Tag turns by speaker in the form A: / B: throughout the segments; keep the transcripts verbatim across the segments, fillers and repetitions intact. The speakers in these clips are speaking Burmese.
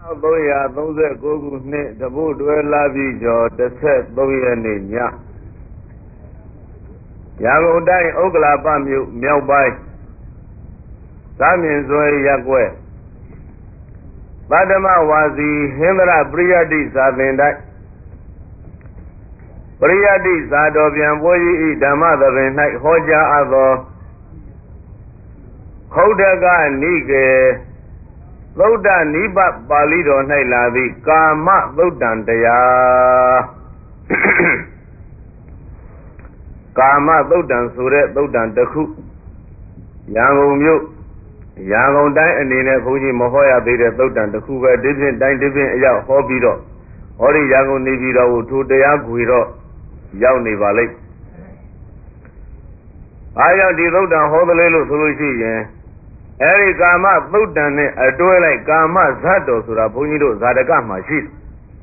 A: သုံးရာသုံးဆယ့်ကိုးခုနှစ်တပုတ်တွဲလာပြီးကျော်တစ်ဆက်သုံးရက်နေ့ညရန်ကုန်တိုင်းဥက္ကလာပမြို့မြောက်ပိုင်းသာမြင်စွဲရပ်ကွက်ပတ္တမဝါစီဟင်္ဒရပရိယတိသာသင်တိုက်ပရိယတိသာတော်ပြန်ပွဲကြီးဤဓမ္မသဘင်၌ဟောကြားအပ်သောခုတ်တကနိကေသုဒ္ဓနိဗ္ဗပါဠိတော်၌လာသည့်ကာမသုတ်တံတရားကာမသုတ်တံဆိုတဲ့သုတ်တံတစ်ခုရန်ကုန်မြို့ရန်ကုန်တိုင်းအနေနဲ့ဘုန်းကြီးမဟောရသေးတဲ့သုတ်တံတစ်ခုပဲဒီဖြင့်တိုင်းဒီဖြင့်အရောက်ဟောပြီးတော့ဟောဒီရန်ကုန်နေပြီးတော့ထိုတရားခွေတော့ရောက်နေပါလိမ့်အားကြောင့်ဒီသုတ်တံဟောသလဲလို့ဆိုလို့ရှိရင်အဲဒီကာမသုတ်တံနဲ့အတွဲလိုက်ကာမဇတ်တော်ဆိုတာဘုန်းကြီးတို့ဇာတကမှာရှိတယ်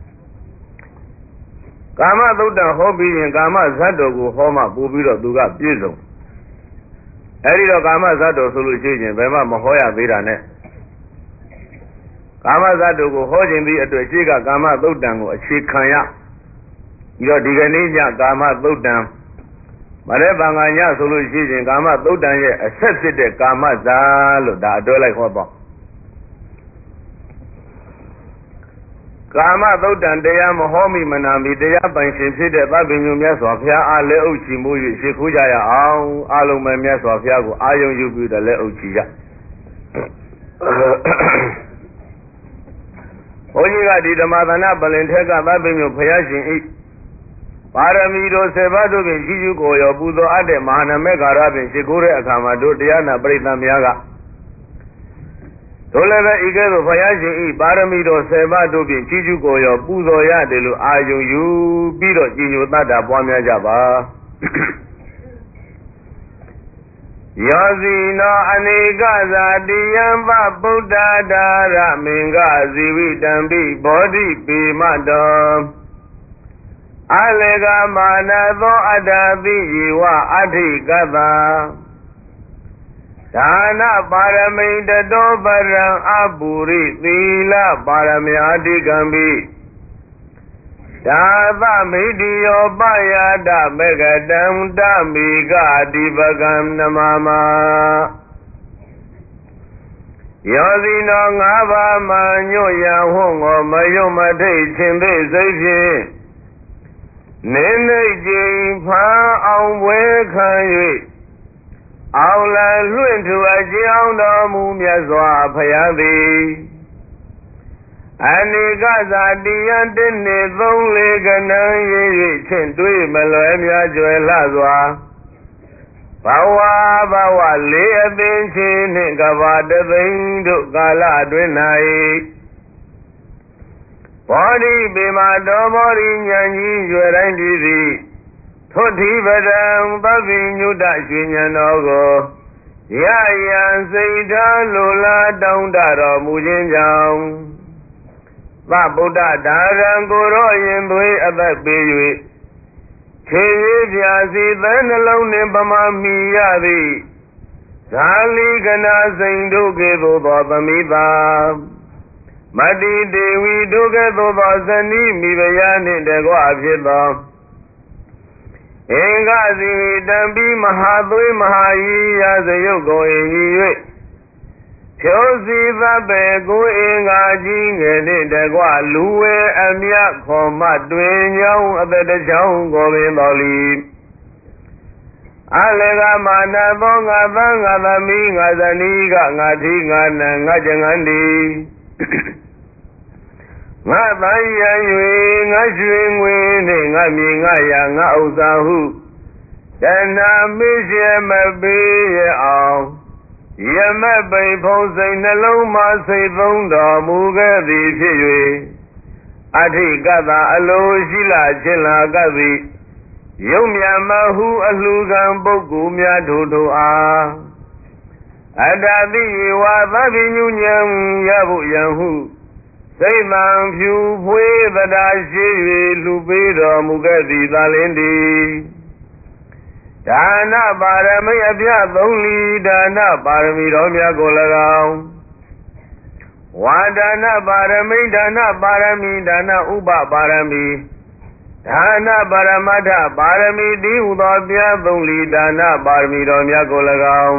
A: ကာမသုတ်တံဟောပြီးရင်ကာမဇတ်တော်ကိုဟောမှပို့ပြီးတော့သူကပြည့်စုံအဲဒီတော့ကာမဇတ်တော်ဆိုလို့ရှိရင်ဘယ်မှမဟောရသေးတာနဲ့ကာမဇတ်တော်ကိုဟောခြင်းပြီးအတွက်ရှိကကာမသုတ်တံကိုအခြေခံရပြီးတော့ဒီကနေ့ညကာမသုတ်တံမရဲဘာငါညဆိုလို့ရှိရင်ကာမသုတ်တံရဲ့အဆက်ဖြစ်တဲ့ကာမဇာလို့ဒါအတွဲလိုက်ဟောတော့ကာမသုတ်တံတရားမဟောမိမနာမီတရားပိုင်ရှင်ဖြစ်တဲ့သဗ္ဗညုမြတ်စွာဘုရားအားလက်အုပ်ချီမှု၍ရှ िख ူးကြရအောင်အလုံးမဲ့မြတ်စွာဘုရားကိုအာယုံယူပြီးတော့လက်အုပ်ချီရဘုန်းကြီးကဒီဓမ္မသနာပလင်ထက်ကသဗ္ဗညုဘုရားရှင်ဤပါရမီတို့ဆေဘတို့ဖြင့်ရှိစုကိုရောပူဇော်အပ်တဲ့မဟာနမေကာရဖြင့်ရှ िख ူးတဲ့အခါမှာတို့တရားနာပရိသတ်များကတို့လည်းပဲဤကဲ့သို့ဘုရားရှင်ဤပါရမီတော်ဆေဘတို့ဖြင့်ရှိစုကိုရောပူဇော်ရတယ်လို့အာယုံယူပြီးတော့ကြည်ညိုတတ်တာပွားများကြပါယောဇီနောအနေကဇာတိယံပဗုဒ္ဓဒါရမင်္ဂဇီဝိတံပိဘောဓိပေမတောအလေကမာနသောအတ္တတိယေဝအဋ္ဌိကတ္တဒါနပါရမိတတောပရံအပုရိသီလပါရမယာတိကံပိဒါသမိတိယောပယတမေကတံတမိကအတိပကံနမမယောဇီနောငါးပါးမှညွတ်ရဟောငောမယုံမထိတ်ခြင်းသိစိတ်ဖြင့်နေနေကြည်ဖန်အောင်ဝဲခံ၍အောင်လလွင့်ထူအကြောင်းတော်မူမြတ်စွာဘုရားသည်အနိကဇာတိယတည်းနေသုံးလေကနံ၍၍ချင်းတွေးမလွယ်များကြွယ်လှစွာဘဝဘဝလေးအသိချင်းနှင့်ကဘာတသိန်းတို့ကာလအတွင်း၌ဘောဓိပေမတော်ဘောဓိဉာဏ်ကြီးရွယ်တိုင်းတည်သည်သုတိပဒံပဗ္ဗညုတရွှေဉာဏ်တော်ကိုရယံစိတ်ထားလိုလားတောင်းတတော်မူခြင်းကြောင့်သဗုဒ္ဓဒါရံကိုရောရင်သွေးအသက်ပေး၍ခြေရည်ပြာစီသဲနှလုံးနှင့်ပမာမီရသည်ဇာလီကနာစိန်တို့ကဲ့သို့သောသမိတာမတိတေဝီတို့ကဲ့သို့သောဇနီးမိဖုရားနှင့်တကွဖြစ်သောအင်္ဂဇီတံပိမဟာသွေးမဟာယီရာဇယုတ်ကိုအင်ကြီး၍ဖြိုးစီသဗ္ဗေကိုအင်္ဂါကြီးငယ်နှင့်တကွလူဝဲအမြတ်ခေါ်မတွင်ညောင်းအသက်တချောင်းကိုပင်တော်လီအလေကမာနသောငါသံငါသမီးငါဇနီးကငါထီငါနံငါကျငန်းဒီငါတန်ရ၍ငါရွှေငွေနှင့်ငါမြေငါရာငါဥစ္စာဟုတဏှာမရှိမပေးရအောင်ယမပိဖုံးစိတ်နှလုံးမှစိတ်သုံးတော်မူခဲ့သည်ဖြစ်၍အဋ္ဌိကတ္တအလိုရှိလာခြင်းလာကပ်သည်ယုံမြမဟုအလှူခံပုဂ္ဂိုလ်များတို့တို့အားအတ္တတိဝါသဗ္ဗညုညံရဖို့ယံဟုစိတ်တံဖြူဖွေးသဒ္ဒါရှိ၍လူပေးတော်မူခဲ့သည်သာလင်းသည်ဒါနပါရမိအပြသုံးလီဒါနပါရမီတော်များကို၎င်းဝါဒါနပါရမိဒါနပါရမီဒါနဥပပါရမီဒါနပါရမတ္ထပါရမီတိဟူသောပြားသုံးလီဒါနပါရမီတော်များကို၎င်း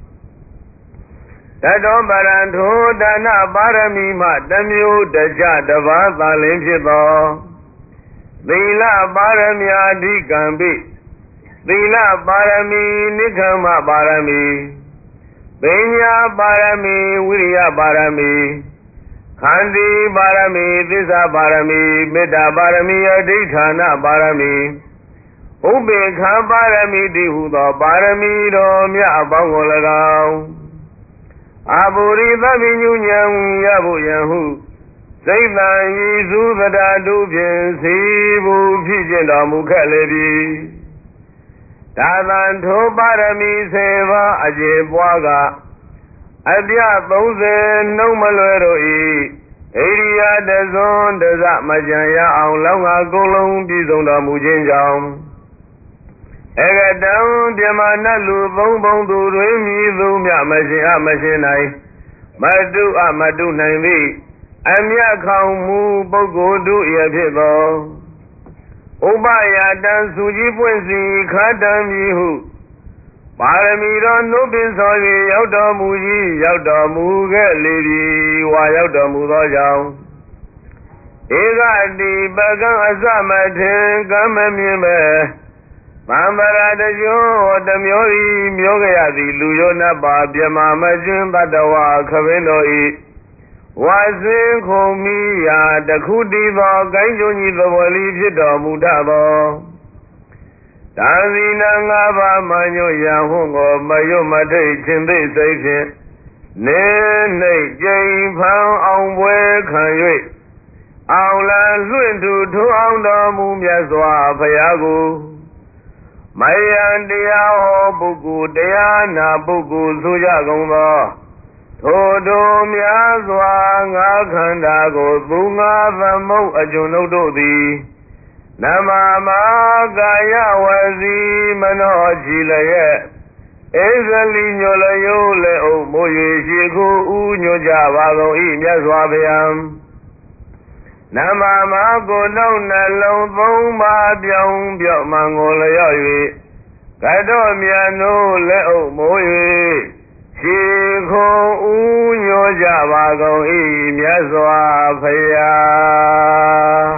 A: တတောပရံထိုဒါနပါရမီမှတမျိုးတကြတပါးသာလင်းဖြစ်သောသီလပါရမီအဓိကံပိသီလပါရမီနိက္ခမပါရမီပညာပါရမီဝိရိယပါရမီခန္တီပါရမီသစ္စာပါရမီမေတ္တာပါရမီအဋိဌာဏပါရမီဥပေက္ခပါရမီတိဟုသောပါရမီတော်မြတ်အပေါင်းကို၎င်းအပုရိသဗိညုညံရဖို့ယဟုစိတ်တန်ရည်စုသတ္တတုဖြင့်စီဘူးဖြစ်ကျင်တော်မူခဲ့လေပြီဒါသံထိုပါရမီစေပါအကျေပွားကအပြသုံးဆယ်နှုံးမလွယ်တို့၏ဣရိယာတဇွန်တဇမကြံရအောင်လောင်းငါကုန်လုံးပြည့်စုံတော်မူခြင်းကြောင့်ဧကတံပြမနတ်လူသုံးပုံသူတွေမြည်သူမြမရှင်အမရှင်နိုင်မတုအမတုနိုင်သည်အမြတ်ခေါင်မူပုဂ္ဂိုလ်တို့၏ဖြစ်သောဥပယတံစုကြည်ပွင့်စီခါတံမည်ဟုပါရမီတော်နှုတ်ပင်စော၍ရောက်တော်မူကြီးရောက်တော်မူခဲ့လေသည်ဝါရောက်တော်မူသောကြောင့်ဧကတိပကံအစမထေကံမမြင်ပဲမံပရာတကျိုးတမျိုးဤမျိုးကြရသည်လူရောနတ်ပါပြမမကျွန်းတတဝခပင်တော်ဤဝါစင်ခုံမိယာတခုတည်သောကိုင်းကျုံကြီးသဘောလီဖြစ်တော်မူတတ်သောဒါဇီနာငါးပါးမညွတ်ရန်ဟုကိုမယွတ်မထိတ်ခြင်းသိစိတ်ဖြင့်နေနှိတ်ကြိမ်ဖန်အောင်ပွဲခံ၍အောင်လံလွင့်သူထိုးအောင်တော်မူမြတ်စွာဘုရားကိုမယံတရားဟောပုဂ္ဂိုလ်တရားနာပုဂ္ဂိုလ်ဆိုကြကုန်သောထိုတို့များစွာငါးခန္ဓာကိုသူငါးသမုတ်အကျွန်ုပ်တို့သည်နမမကာယဝစီမနောကြည်လျက်ဧဇလီညိုလယိုလေအုပ်မိုး၍ရှိခုဥညွတ်ကြပါကုန်၏မြတ်စွာဘုရားနမမကိုနောက်နှလုံးသုံးပါးပြောင်းပြော့မှန်ကိုလျော့၍ကတောမြတ်နိုးလက်အုပ်မိုး၍ရှိခုဥညွတ်ကြပါကုန်၏မြတ်စွာဘုရား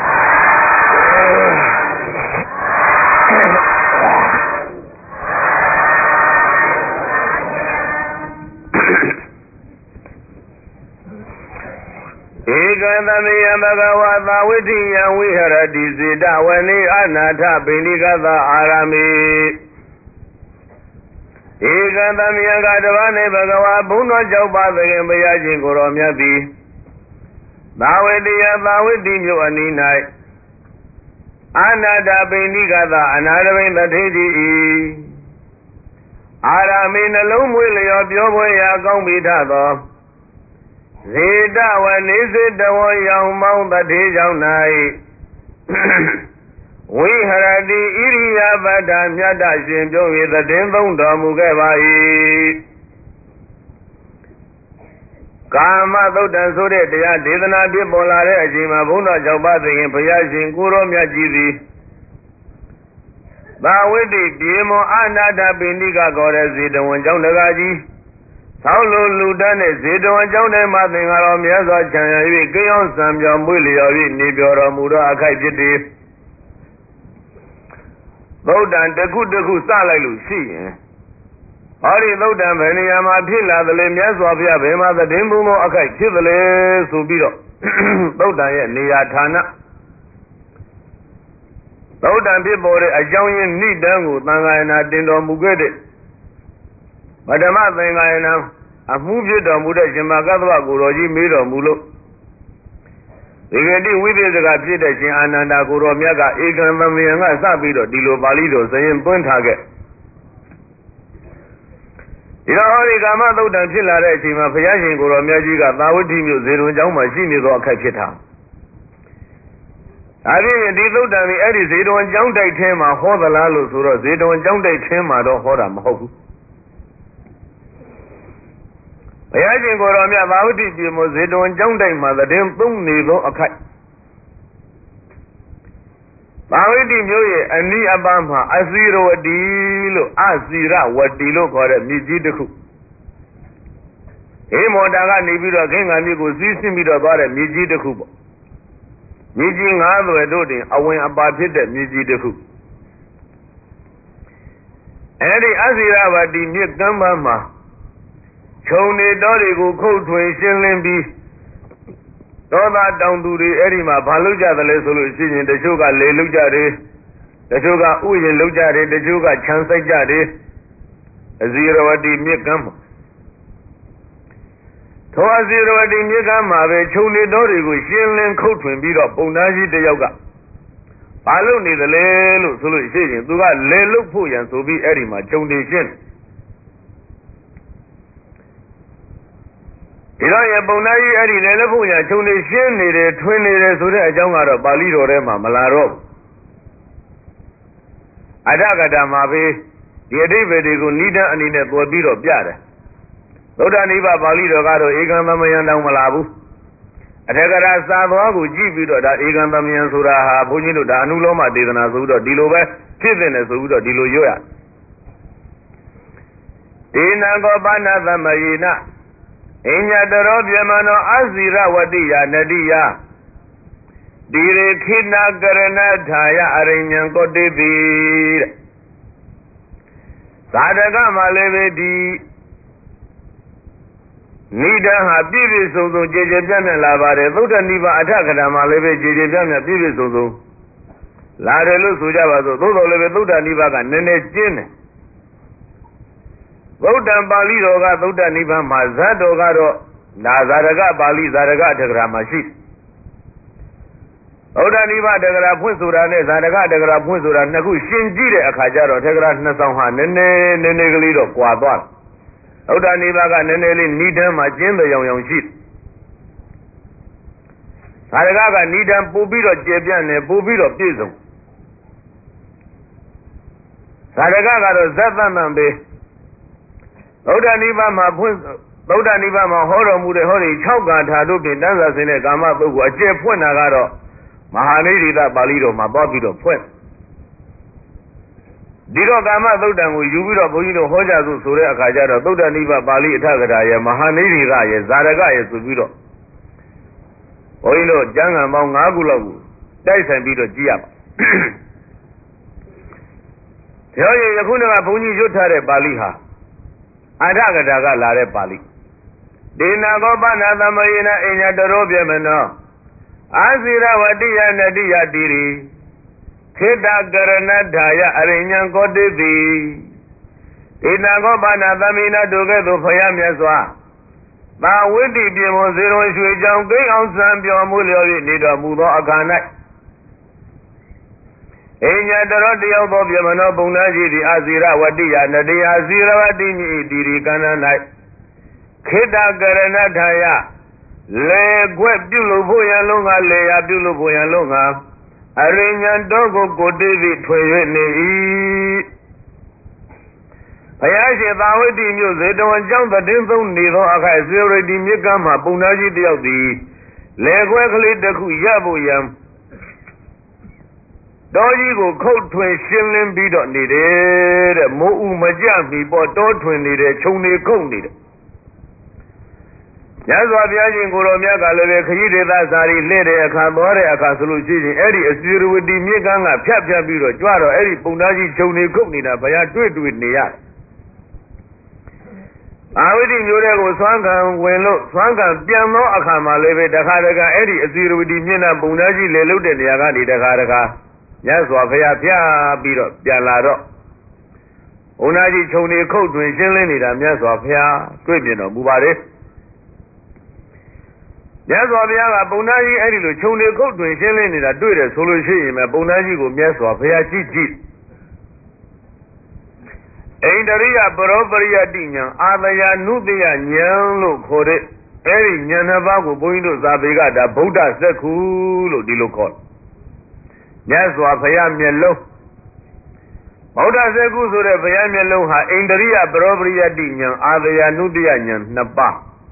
A: ဧကံသမယံဘဂဝါသာဝိတိယံဝိဟရတိစေတဝနေအနာထပိဏိကသအာရမေဧကံသမယံကတပါးနေဘဂဝါဘုန်းတော်ကြောက်ပါသခင်ဘုရားရှင်ကိုတော်မြတ်သည်သာဝတိယသာဝတိမြို့အနီး၌အနာထပိဏိကသအနာရမိန်တထေတိဤအာရမေနှလုံးမွေးလျော်ပြောပွဲရာကောင်းပြီးထသောဇေတဝနေစေတဝရောင်မောင်းတထေကြောင့်၌ဝိဟရတိဣရိယာပတ္တမြတ်တရှင်ပြုံး၍သည်သုံးတော်မူခဲ့ပါ၏ကာမသုတ်တံဆိုတဲ့တရားဒေသနာဖြစ်ပေါ်လာတဲ့အချိန်မှာဘုန်းတော်ကြောင့်ပါသခင်ဘုရားရှင်ကိုရောမြတ်ကြီးသည်သာဝိတိပြေမောအနာတပိဏိကခေါ်တဲ့ဇေတဝန်ကျောင်းတကားကြီးသောလူလူတန်းနဲ့ဇေတဝန်ကျောင်းထဲမှာသင်္ဃာတော်မြတ်စွာချမ်းရ၍ကိယောစံပြောင်းမွေးလျော်၍နေပြောတော်မူသောအခိုက်ဖြစ်သည်သုတ်တံတစ်ခုတစ်ခုစလိုက်လို့ရှိရင်ဟောဒီသုတ်တံဘယ်နေရာမှာဖြစ်လာသလဲမြတ်စွာဘုရားဘယ်မှာသတင်းဘုံသောအခိုက်ဖြစ်သလဲဆိုပြီးတော့သုတ်တံရဲ့နေရာဌာနသုတ်တံဖြစ်ပေါ်တဲ့အကြောင်းရင်းနိဒံကိုသံဃာယနာတင်တော်မူခဲ့တဲ့ပထမသင်္ဃာယနာအမှုဖြစ်တော်မူတဲ့ရှင်မကသဗ္ဗကိုတော်ကြီးမေးတော်မူလို့ဒီကတိဝိသေသကဖြစ်တဲ့ရှင်အာနန္ဒာကိုတော်မြတ်ကဧကံသမယံကစပြီးတော့ဒီလိုပါဠိတော်စရင်သွင်းထားခဲ့ဒီတော့ဟောဒီကာမသုတ်တံဖြစ်လာတဲ့အချိန်မှာဘုရားရှင်ကိုတော်မြတ်ကြီးကသာဝတိမြို့ဇေရုံကျောင်းမှာရှိနေသောအခက်ဖြစ်တာဒါဖြင့်ဒီသုတ်တံကြီးအဲ့ဒီဇေတဝန်ကျောင်းတိုက်ထဲမှာဟောသလားလို့ဆိုတော့ဇေတဝန်ကျောင်းတိုက်ထဲမှာတော့ဟောတာမဟုတ်ဘူးဘုရားရှင်ကိုယ်တော်မြတ်ဘာဝတိပြေမို့ဇေတဝန်ကျောင်းတိုင်မှာသတင်သုံးနေသောအခိုက်ဘာဝတိမျိုးရဲ့အနိအပမှာအစီရဝတီလို့အစီရဝတီလို့ခေါ်တဲ့မြစ်ကြီးတစ်ခုဟေမောတာကနေပြီးတော့ခင်းငံမြစ်ကိုစီးဆင်းပြီးတော့သွားတဲ့မြစ်ကြီးတစ်ခုပေါ့မြစ်ကြီးငါးသွယ်တို့တင်အဝင်အပါဖြစ်တဲ့မြစ်ကြီးတစ်ခုအဲဒီအစီရဝတီမြစ်ကမ်းပါမှာခြုံနေတော်တွေကိုခုတ်ထွင်ရှင်းလင်းပြီးသောသားတောင်သူတွေအဲ့ဒီမှာဘာလုပ်ကြသလဲဆိုလို့ရှိရင်တချို့ကလေလုပ်ကြတယ်တချို့ကဥယျာဉ်လုပ်ကြတယ်တချို့ကခြံစိုက်ကြတယ်အဇီရဝတီမြစ်ကမ်းမှာသောအဇီရဝတီမြစ်ကမ်းမှာပဲခြုံနေတော်တွေကိုရှင်းလင်းခုတ်ထွင်ပြီးတော့ပုံသားကြီးတစ်ယောက်ကဘာလုပ်နေသလဲလို့ဆိုလို့ရှိရင်သူကလေလုပ်ဖို့ရန်ဆိုပြီးအဲ့ဒီမှာခြုံနေရှင်းဒီတော့ရပုံနာကြီးအဲ့ဒီလေလက်ဖို့ရခြုံနေရှင်းနေတယ်ထွင်နေတယ်ဆိုတဲ့အကြောင်းကတော့ပါဠိတော်ထဲမှာမလာတော့အဋ္ဌကတာမှာပဲဒီအဓိပ္ပာယ်တွေကိုနိဒန်းအနေနဲ့ပေါ်ပြီးတော့ပြတယ်သုဒ္ဓနိဗ္ဗာန်ပါဠိတော်ကတော့ဧကံသမယံတောင်မလာဘူးအထက်ကရာစာသွားကိုကြည့်ပြီးတော့ဒါဧကံသမယံဆိုတာဟာဘုန်းကြီးတို့ဒါအနုလောမဒေသနာဆိုပြီးတော့ဒီလိုပဲဖြစ်တဲ့နဲ့ဆိုပြီးတော့ဒီလိုရွတ်ရဒေနံကောပါဏသမယေနအညတရောပြမနောအဇိရဝတိယနတိယဒီရေခိနာကရဏထာယအရိညံကောတိပိတဲ့သာဓကမှာလည်းပဲဒီနိဒန်းဟာပြည့်ပြည့်စုံစုံကြေကြေပြန့်ပြန့်လာပါတယ်သုဒ္ဓနိဗ္ဗာန်အထကထာမှာလည်းပဲကြေကြေပြန့်ပြန့်ပြည့်ပြည့်စုံစုံလာတယ်လို့ဆိုကြပါစို့သို့တော်လည်းပဲသုဒ္ဓနိဗ္ဗာန်ကနည်းနည်းကျင်းတယ်ဗုဒ္ဓံပါဠိတော်ကသုဒ္ဓနိဗ္ဗာန်မှာဇတ်တော်ကတော့နာဇာရကပါဠိဇာရကအထကရာမှာရှိဗုဒ္ဓနိဗ္ဗာန်တက္ကရာဖွင့်ဆိုတာနဲ့ဇာရကတက္ကရာဖွင့်ဆိုတာနှစ်ခုရှင်းကြည့်တဲ့အခါကျတော့တက္ကရာနှစ်ဆောင်ဟာနည်းနည်းနည်းနည်းကလေးတော့ကွာသွားတယ်ဗုဒ္ဓနိဗ္ဗာန်ကနည်းနည်းလေးနိဒန်းမှာကျင်းတဲ့ရောင်ရောင်ရှိဇာရကကနိဒန်းပို့ပြီးတော့ကျေပြန့်နေပို့ပြီးတော့ပြည့်စုံဇာရကကတော့ဇတ်တန်တန်ပဲဗုဒ္ဓနိဗ္ဗာန်မှာဖွင့်ဗုဒ္ဓနိဗ္ဗာန်မှာဟောတော်မူတဲ့ဟောဒီ၆ဂါထာတို့ဖြင့်တန်းစာစင်တဲ့ကာမပုဂ္ဂိုလ်အကျယ်ဖွင့်တာကတော့မဟာနိရိသပါဠိတော်မှာသွားပြီးတော့ဖွင့်ဒီတော့ကာမသုတ်တံကိုယူပြီးတော့ဘုန်းကြီးတို့ဟောကြစို့ဆိုတဲ့အခါကျတော့သုတ်တနိဗ္ဗာန်ပါဠိအထကထာရဲ့မဟာနိရိသရဲ့ဇာရကရဲ့ဆိုပြီးတော့ဘုန်းကြီးတို့ကျမ်းဂန်ပေါင်း၅ခုလောက်ကိုတိုက်ဆိုင်ပြီးတော့ကြည့်ရပါပြောရင်ယခုနေ့ကဘုန်းကြီးရွတ်ထားတဲ့ပါဠိဟာအဋ္ဌကထာကလာတဲ့ပါဠိဒေနာကောပနာသမယေနအညတရောပြမနောအာဇိရဝတိယနတိယတိရိခေတ္တကရဏထာယအရိညံကောတိတိဒေနာကောပနာသမိနာတို့ကဲ့သို့ဖယားမြတ်စွာသာဝိတ္တိပြေမောဇေရွန်ရွှေကြောင့်ကိန်းအောင်စံပြောမှုလျော်၍နေတော်မူသောအခါ၌အညတရောတယောက်သောပြမနောပုံနာရှိသည်အာဇိရဝတိယနတိယဇိရဝတိမြည်တိရိကန္န၌ခေတ္တကရဏထာယလေခွက်ပြုလို့ဖို့ရန်လုံးကလေယာပြုလို့ဖို့ရန်လုံးကအရိညာတော်ကိုကိုတိသိထွေ၍နေ၏ဘုရားရှင်သာဝတိမြို့ဇေတဝန်ကျောင်းသတင်းသုံးနေသောအခါဇေရတိမြစ်ကမ်းမှာပုံနာကြီးတယောက်သည်လေခွက်ကလေးတစ်ခုရဖို့ရန်တော်ကြီးကိုခုတ်ထွင်ရှင်းလင်းပြီးတော့နေတယ်တဲ့မိုးဥမကြမီပေါ်တောထွင်နေတယ်ခြုံနေခုတ်နေတယ်ညဇောဘုရားရှင်ကိုတော်မြတ်ကလည်းပဲခရီးဒေသစာရီလှည့်တဲ့အခါသွားတဲ့အခါဆိုလို့ရှိရင်အဲ့ဒီအစီရဝတီမြစ်ကမ်းကဖြတ်ဖြတ်ပြီးတော့ကြွတော့အဲ့ဒီပုံသားကြီးခြုံနေခုတ်နေတာဘုရားတွေ့တွေ့နေရတယ်အာဝိတိမျိုးတွေကိုသွမ်းကံဝင်လို့သွမ်းကံပြန်သောအခါမှာလည်းပဲတခါတခါအဲ့ဒီအစီရဝတီမြစ်နဲ့ပုံသားကြီးလေလုတ်တဲ့နေရာကနေတခါတခါမြတ်စွာဘုရားဖျားပြီးတော့ပြန်လာတော့ဘုန်းသားကြီးခြုံနေခုတ်တွင်ရှင်းလင်းနေတာမြတ်စွာဘုရားတွေ့ပြင်တော်မူပါတယ်မြတ်စွာဘုရားကပုံသားကြီးအဲ့ဒီလိုခြုံနေခုတ်တွင်ရှင်းလင်းနေတာတွေ့တယ်ဆိုလို့ရှိရင်ပဲပုံသားကြီးကိုမြတ်စွာဘုရားကြည့်ကြည့်အိန္ဒရိယပရောပရိယတိညာအာသယာနုတယဉာဏ်လို့ခေါ်တဲ့အဲ့ဒီဉာဏ်နှစ်ပါးကိုဘုန်းကြီးတို့ဇာပေကဒါဗုဒ္ဓစက္ခုလို့ဒီလိုခေါ်မြတ်စွာဘုရားမျက်လုံးဗုဒ္ဓစက္ခုဆိုတဲ့ဘုရားမျက်လုံးဟာအိန္ဒရိယပရောပရိယတိဉာဏ်အာသယာနုတယဉာဏ်နှစ်ပါး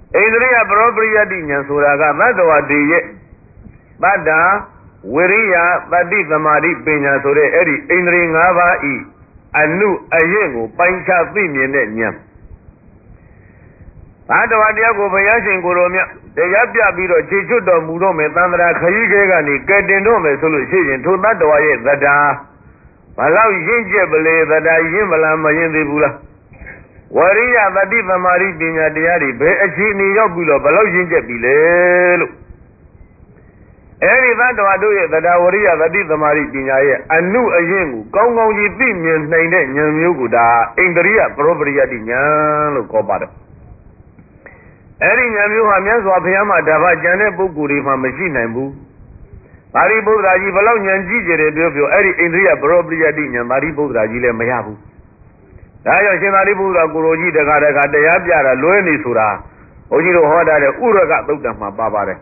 A: ဣန္ဒြိယပရောပရိယတိဉာဏ်ဆိုတာကသတ္တဝါတွေရဲ့တတ္တာဝိရိယတတိသမာဓိပညာဆိုတဲ့အဲ့ဒီဣန္ဒြေ၅ပါးဤအနုအယင့်ကိုပိုင်းခြားသိမြင်တဲ့ဉာဏ်သတ္တဝါတရားကိုဘုရားရှင်ကိုယ်တော်မြတ်တရားပြပြီးတော့ခြေချွတ်တော်မူတော့မယ်သံဃာခရီးခဲကနေကဲတင်တော့မယ်ဆိုလို့ရှိရင်ထိုသတ္တဝါရဲ့သတ္တာဘာလို့ရင့်ကျက်ပလေသတ္တာရင့်မလားမရင့်သေးဘူးလားဝရိယတတိသမာဓိပညာတရားတွေဘယ်အခြေအနေရောက်ပြီးတော့ဘလို့ရင့်ကျက်ပြီလဲလို့အဲဒီသတ္တဝါတို့ရဲ့သတ္တဝရိယတတိသမာဓိပညာရဲ့အနုအယင့်ကိုကောင်းကောင်းကြီးသိမြင်နိုင်တဲ့ဉာဏ်မျိုးကိုဒါဣန္ဒြိယပရောပရိယတိဉာဏ်လို့ခေါ်ပါတယ်အဲ့ဒီဉာဏ်မျိုးဟာမြတ်စွာဘုရားမှာတပါးကျန်တဲ့ပုဂ္ဂိုလ်တွေမှာမရှိနိုင်ဘူးပါရိပုတ္တရာကြီးဘလောက်ဉာဏ်ကြီးကြတယ်ပြောပြောအဲ့ဒီဣန္ဒြိယပရောပရိယတိဉာဏ်ပါရိပုတ္တရာကြီးလည်းမရဘူးဒါကြောင့်ရှင်သာရိပုတ္တရာကိုရိုကြီးတခါတခါတရားပြတာလွဲနေဆိုတာဘုန်းကြီးတို့ဟောတာတဲ့ဥရကသုတ်တံမှာပါပါတယ်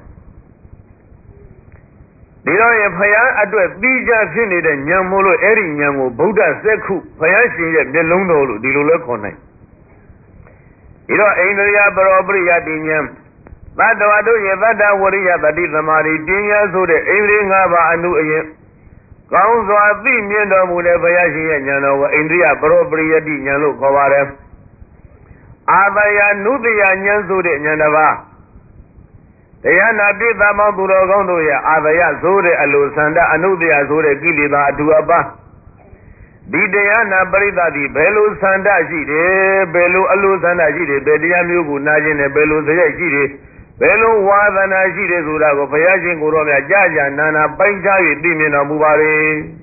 A: ဒီတော့ရဘုရားအတွက်သီးခြားဖြစ်နေတဲ့ဉာဏ်မို့လို့အဲ့ဒီဉာဏ်ကိုဗုဒ္ဓစက္ခုဘုရားရှင်ရဲ့မျက်လုံးတော်လို့ဒီလိုလဲခေါ်နိုင်ဒီတော့ဣန္ဒြိယပရောပရိယတိဉာဏ်သတ္တဝါတို့ရဲ့သတ္တဝရိယတတိသမာဓိပညာဆိုတဲ့ဣန္ဒြေ၅ပါးအနုအယင်ကောင်းစွာသိမြင်တော်မူတဲ့ဘုရားရှင်ရဲ့ဉာဏ်တော်ကိုဣန္ဒြိယပရောပရိယတိဉာဏ်လို့ခေါ်ပါတယ်အာတယနုတယဉာဏ်ဆိုတဲ့ဉာဏ်တစ်ပါးတရားနာပိသမောသူတော်ကောင်းတို့ရဲ့အာတယဆိုတဲ့အလိုဆန္ဒအနုတယဆိုတဲ့ကိလေသာအထူအပါဒီတရားနာပရိသတ်ဒီဘယ်လိုဆန္ဒရှိတယ်ဘယ်လိုအလိုဆန္ဒရှိတယ်ဘယ်တရားမျိုးကိုနာခြင်းနဲ့ဘယ်လိုစရိုက်ရှိတယ်ဘယ်လိုဝါသနာရှိတယ်ဆိုတာကိုဘုရားရှင်ကိုယ်တော်မြတ်ကြာကြာနာနာပိုင်းခြား၍သိမြင်တော်မူပါလေ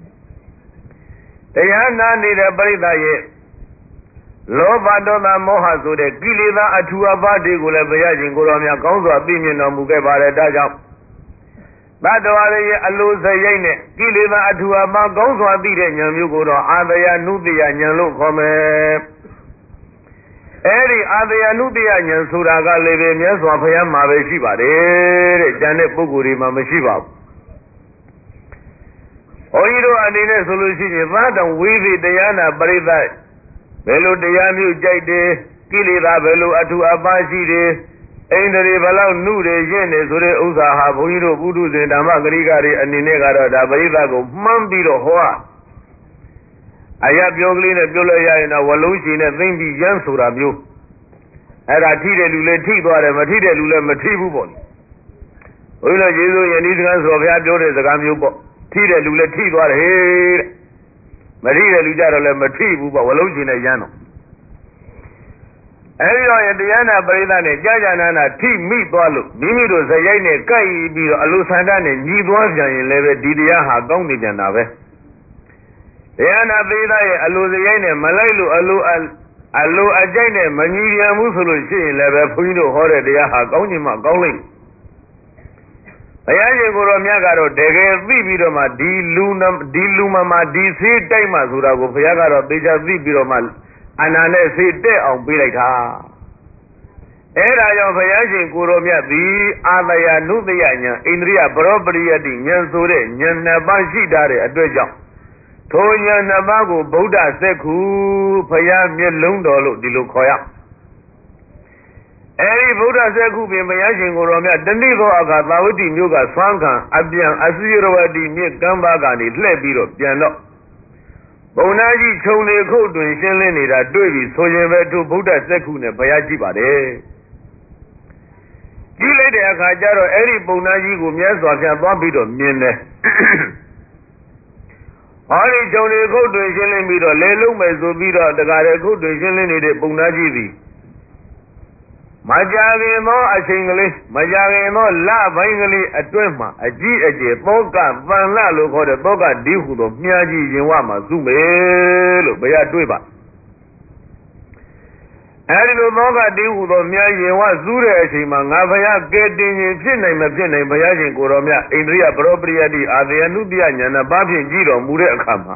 A: တရားနာနေတဲ့ပရိသတ်ရဲ့လောဘဒေါသမောဟဆိုတဲ့ကိလေသာအထူအပါးတွေကိုလည်းဘုရားရှင်ကိုယ်တော်မြတ်ကောင်းစွာသိမြင်တော်မူခဲ့ပါတယ်ဒါကြောင့်သတ္တဝါတွေရဲ့အလိုစရိုက်နဲ့ကိလေသာအထူအပါးကောင်းစွာသိတဲ့ဉာဏ်မျိုးကိုတော့အာတယနုတယဉာဏ်လို့ခေါ်မယ်အဲဒီအာတယနုတယဉာဏ်ဆိုတာကလည်းပဲမြတ်စွာဘုရားမှာပဲရှိပါတယ်တဲ့ဉာဏ်တဲ့ပုဂ္ဂိုလ်တွေမှာမရှိပါဘူးဘုန်းကြီးတို့အနေနဲ့ဆိုလို့ရှိရင်သာတံဝိသေတရားနာပရိသတ်ဘယ်လိုတရားမျိုးကြိုက်တယ်ကိလေသာဘယ်လိုအထူအပါးရှိတယ်ဣန္ဒြေဘလောက်နုတွေရင့်နေဆိုတဲ့ဥစ္စာဟာဘုန်းကြီးတို့ပုထုဇဉ်ဓမ္မဂရိကတွေအနေနဲ့ကတော့ဒါပရိသတ်ကိုမှန်းပြီးတော့ဟောအရာပြောကလေးနဲ့ပြောလို့ရရင်တော့ဝလုံးရှင်နဲ့သိမ့်ပြီးရမ်းဆိုတာမျိုးအဲ့ဒါထိတဲ့လူလည်းထိသွားတယ်မထိတဲ့လူလည်းမထိဘူးပေါ့ဘုန်းကြီးတို့ယေရှုယနေ့စကားဆိုဘုရားပြောတဲ့စကားမျိုးပေါ့ထိတဲ့လူလည်းထိသွားတယ်ဟေးတဲ့မထိတဲ့လူကြတော့လည်းမထိဘူးပေါ့ဝလုံးရှင်နဲ့ရမ်းတော့အဲဒီတော့တရားနာပရိသတ်နဲ့ကြာကြာနာနာထိမိသွားလို့မိမိတို့ဇယိုက်နဲ့ကိုက်ပြီးတော့အလိုဆန္ဒနဲ့ညီသွားပြန်ရင်လည်းပဲဒီတရားဟာကောင်းနေပြန်တာပဲတရားနာပရိသတ်ရဲ့အလိုဇယိုက်နဲ့မလိုက်လို့အလိုအလိုအကြိုက်နဲ့မညီပြန်ဘူးဆိုလို့ရှိရင်လည်းပဲဘုန်းကြီးတို့ဟောတဲ့တရားဟာကောင်းချင်မှကောင်းလိမ့်ဘုရားရှင်ကိုယ်တော်မြတ်ကတော့တကယ်သိပြီးတော့မှဒီလူဒီလူမမှာဒီသေးတိုက်မှဆိုတာကိုဘုရားကတော့သေချာသိပြီးတော့မှအနာနဲ့စိတ်တက်အောင်ပေးလိုက်တာအဲ့ဒါကြောင့်ဘုရားရှင်ကိုယ်တော်မြတ်သည်အာတယနုတယဉာဏ်ဣန္ဒြိယပရောပရိယတိဉာဏ်ဆိုတဲ့ဉာဏ်နှစ်ပါးရှိတာတဲ့အတွက်ကြောင့်ထိုဉာဏ်နှစ်ပါးကိုဗုဒ္ဓစက္ခုဘုရားမျက်လုံးတော်လို့ဒီလိုခေါ်ရအဲဒီဗုဒ္ဓစက္ခုပင်ဘုရားရှင်ကိုယ်တော်မြတ်တဏိသောအခါသာဝတိမြို့ကဆွမ်းခံအပြန်အစီရဝတိမြစ်ကမ်းပါးကနေလှည့်ပြီးတော့ပြန်တော့ဘုံနာကြီးခြုံလေခုတ်တွင်ရှင်းလင်းနေတာတွေ့ပြီဆိုရင်ပဲသူဗုဒ္ဓစက္ခုနဲ့ဘုရားကြည့်ပါတယ်ကြည့်လိုက်တဲ့အခါကျတော့အဲ့ဒီဘုံနာကြီးကိုမြတ်စွာဘုရားသွားပြီးတော့မြင်တယ်ဟောဒီခြုံလေခုတ်တွင်ရှင်းလင်းပြီးတော့လေလုံးမယ်ဆိုပြီးတော့တကားတဲ့ခုတ်တွင်ရှင်းလင်းနေတဲ့ဘုံနာကြီးသည်မကြာခင်သောအချိန်ကလေးမကြာခင်သောလပိုင်းကလေးအတွင်းမှာအကြီးအကျယ်သောကပန်လလို့ခေါ်တဲ့သောကဒီဟုသောမြားကြီးရင်ဝမှာစုမယ်လို့ဘုရားတွေ့ပါအဲဒီလိုသောကဒီဟုသောမြားရင်ဝစုတဲ့အချိန်မှာငါဘုရားကဲတင်ရင်ဖြစ်နိုင်မဖြစ်နိုင်ဘုရားရှင်ကိုယ်တော်မြတ်ဣန္ဒြိယပရောပရိယတိအာတယနုတယဉာဏ်နဲ့ဘာဖြင့်ကြည့်တော်မူတဲ့အခါမှာ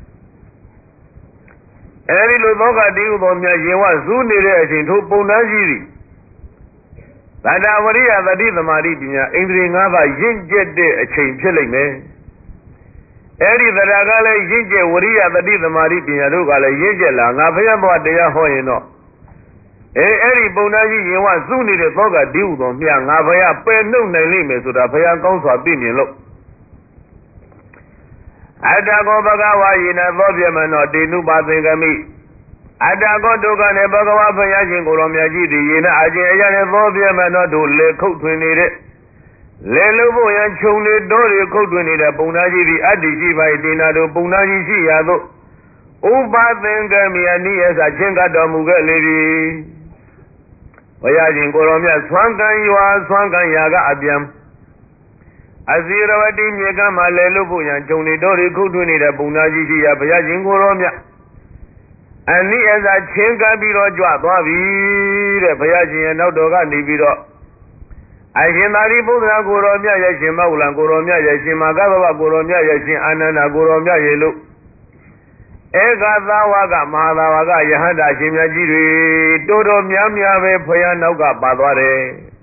A: အဲဒီလိုသောကဒီဟုသောမြားရင်ဝစုနေတဲ့အချိန်ထိုပုံနှန်းကြီးသည်သတ္တဝရိယတတိသမာဓိပညာဣန္ဒြေ၅ပါးရင့်ကျက်တဲ့အချိန်ဖြစ်လိမ့်မယ်။အဲဒီသရကလည်းရင့်ကျက်ဝရိယတတိသမာဓိပညာတို့ကလည်းရင့်ကျက်လာငါဘုရားဘဝတရားဟောရင်တော့အဲအဲ့ဒီပုံနာကြီးရင်ဝစုနေတဲ့သောကဒီဟုသောမြတ်ငါဘုရားပယ်နှုတ်နိုင်လိမ့်မယ်ဆိုတာဘုရားကောင်းစွာသိမြင်လို့အတ္တကောဘဂဝါယေနသောပြမနောတေနုပါသင်္ကမိအတ္တကောဒုက္ခနဲ့ဘဂဝါဘုရားရှင်ကိုယ်တော်မြတ်ကြီးသည်ယေနအကျဉ်အရာနဲ့သောပြမနောတို့လေခုတ်ထွင်နေတဲ့လေလို့ဖို့ရန်ခြုံနေတော်တွေခုတ်ထွင်နေတဲ့ပုံနာကြီးသည်အတ္တိရှိပါ၏တေနာတို့ပုံနာကြီးရှိရာသို့ဥပါသင်္ကမိအနိယသချင်းကတော်မူခဲ့လေသည်ဘုရားရှင်ကိုယ်တော်မြတ်ဆွမ်းကံရွာဆွမ်းကံရာကအပြန်အစီရဝတိမြေကမ်းမှာလေလို့ဖို့ရန်ခြုံနေတော်တွေခုတ်ထွင်နေတဲ့ပုံနာကြီးရှိရာဘုရားရှင်ကိုယ်တော်မြတ်အနိယသချင်းကပြီးတော့ကြွသွားပြီတဲ့ဘုရားရှင်ရဲ့နောက်တော်ကနေပြီးတော့အရှင်သာရိပုတ္တရာကိုယ်တော်မြတ်ရဲ့ရှင်မောဂလံကိုယ်တော်မြတ်ရဲ့ရှင်မာဂဗဗကိုယ်တော်မြတ်ရဲ့ရှင်အာနန္ဒကိုယ်တော်မြတ်ရဲ့လို့ဧကသာဝကမဟာသာဝကယဟန္တာရှင်မြတ်ကြီးတွေတော်တော်များများပဲဘုရားနောက်ကပါသွားတယ်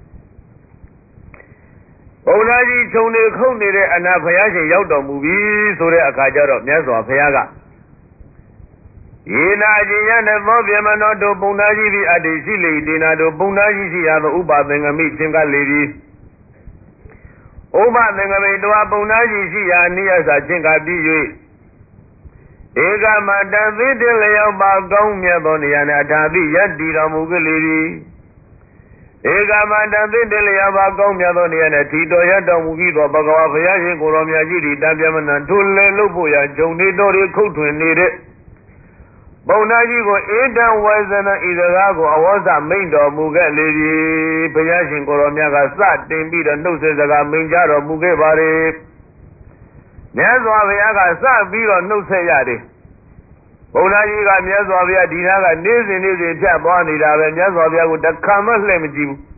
A: ဘုရားကြီးခြုံနေခုတ်နေတဲ့အနာဘုရားရှင်ရောက်တော်မူပြီဆိုတဲ့အခါကျတော့မြတ်စွာဘုရားကယေနာကြီးရတဲ့သောပြမနောတို့ပုံနာကြီးသည်အတ္တိရှိလေဒေနာတို့ပုံနာကြီးရှိရသောဥပါသင်္ကမိသင်္ကလေသည်ဥပါသင်္ကမိတောပုံနာကြီးရှိရာအနိယသချင်းကပြီး၍ဧကမတသိတလျောက်ပါကောင်းမြတ်သောနေရာ၌အထာတိယတ္တိတော်မူကလေးသည်ဧကမတသိတလျောက်ပါကောင်းမြတ်သောနေရာ၌ထီတော်ရတော်မူပြီးသောဘဂဝါဘုရားရှင်ကိုယ်တော်မြတ်ကြီးသည်တပြမနံထိုလေလို့ဖို့ရာဂျုံနေတော်တွေခုတ်ထွင်နေတဲ့ပုံနာကြီးကိုဧတံဝေဇနဤစကားကိုအဝေါစမိန်တော်မူခဲ့လေသည်ဘုရားရှင်ကိုယ်တော်မြတ်ကစတင်ပြီးတော့နှုတ်ဆက်စကားမိန်ကြတော်မူခဲ့ပါလေမြတ်စွာဘုရားကစပြီးတော့နှုတ်ဆက်ရတယ်ဘုရားကြီးကမြတ်စွာဘုရားဒီနားကနေ့စဉ်နေ့စဉ်ဖြတ်သွားနေတာပဲမြတ်စွာဘုရားကိုတခါမှလှည့်မကြည့်ဘူး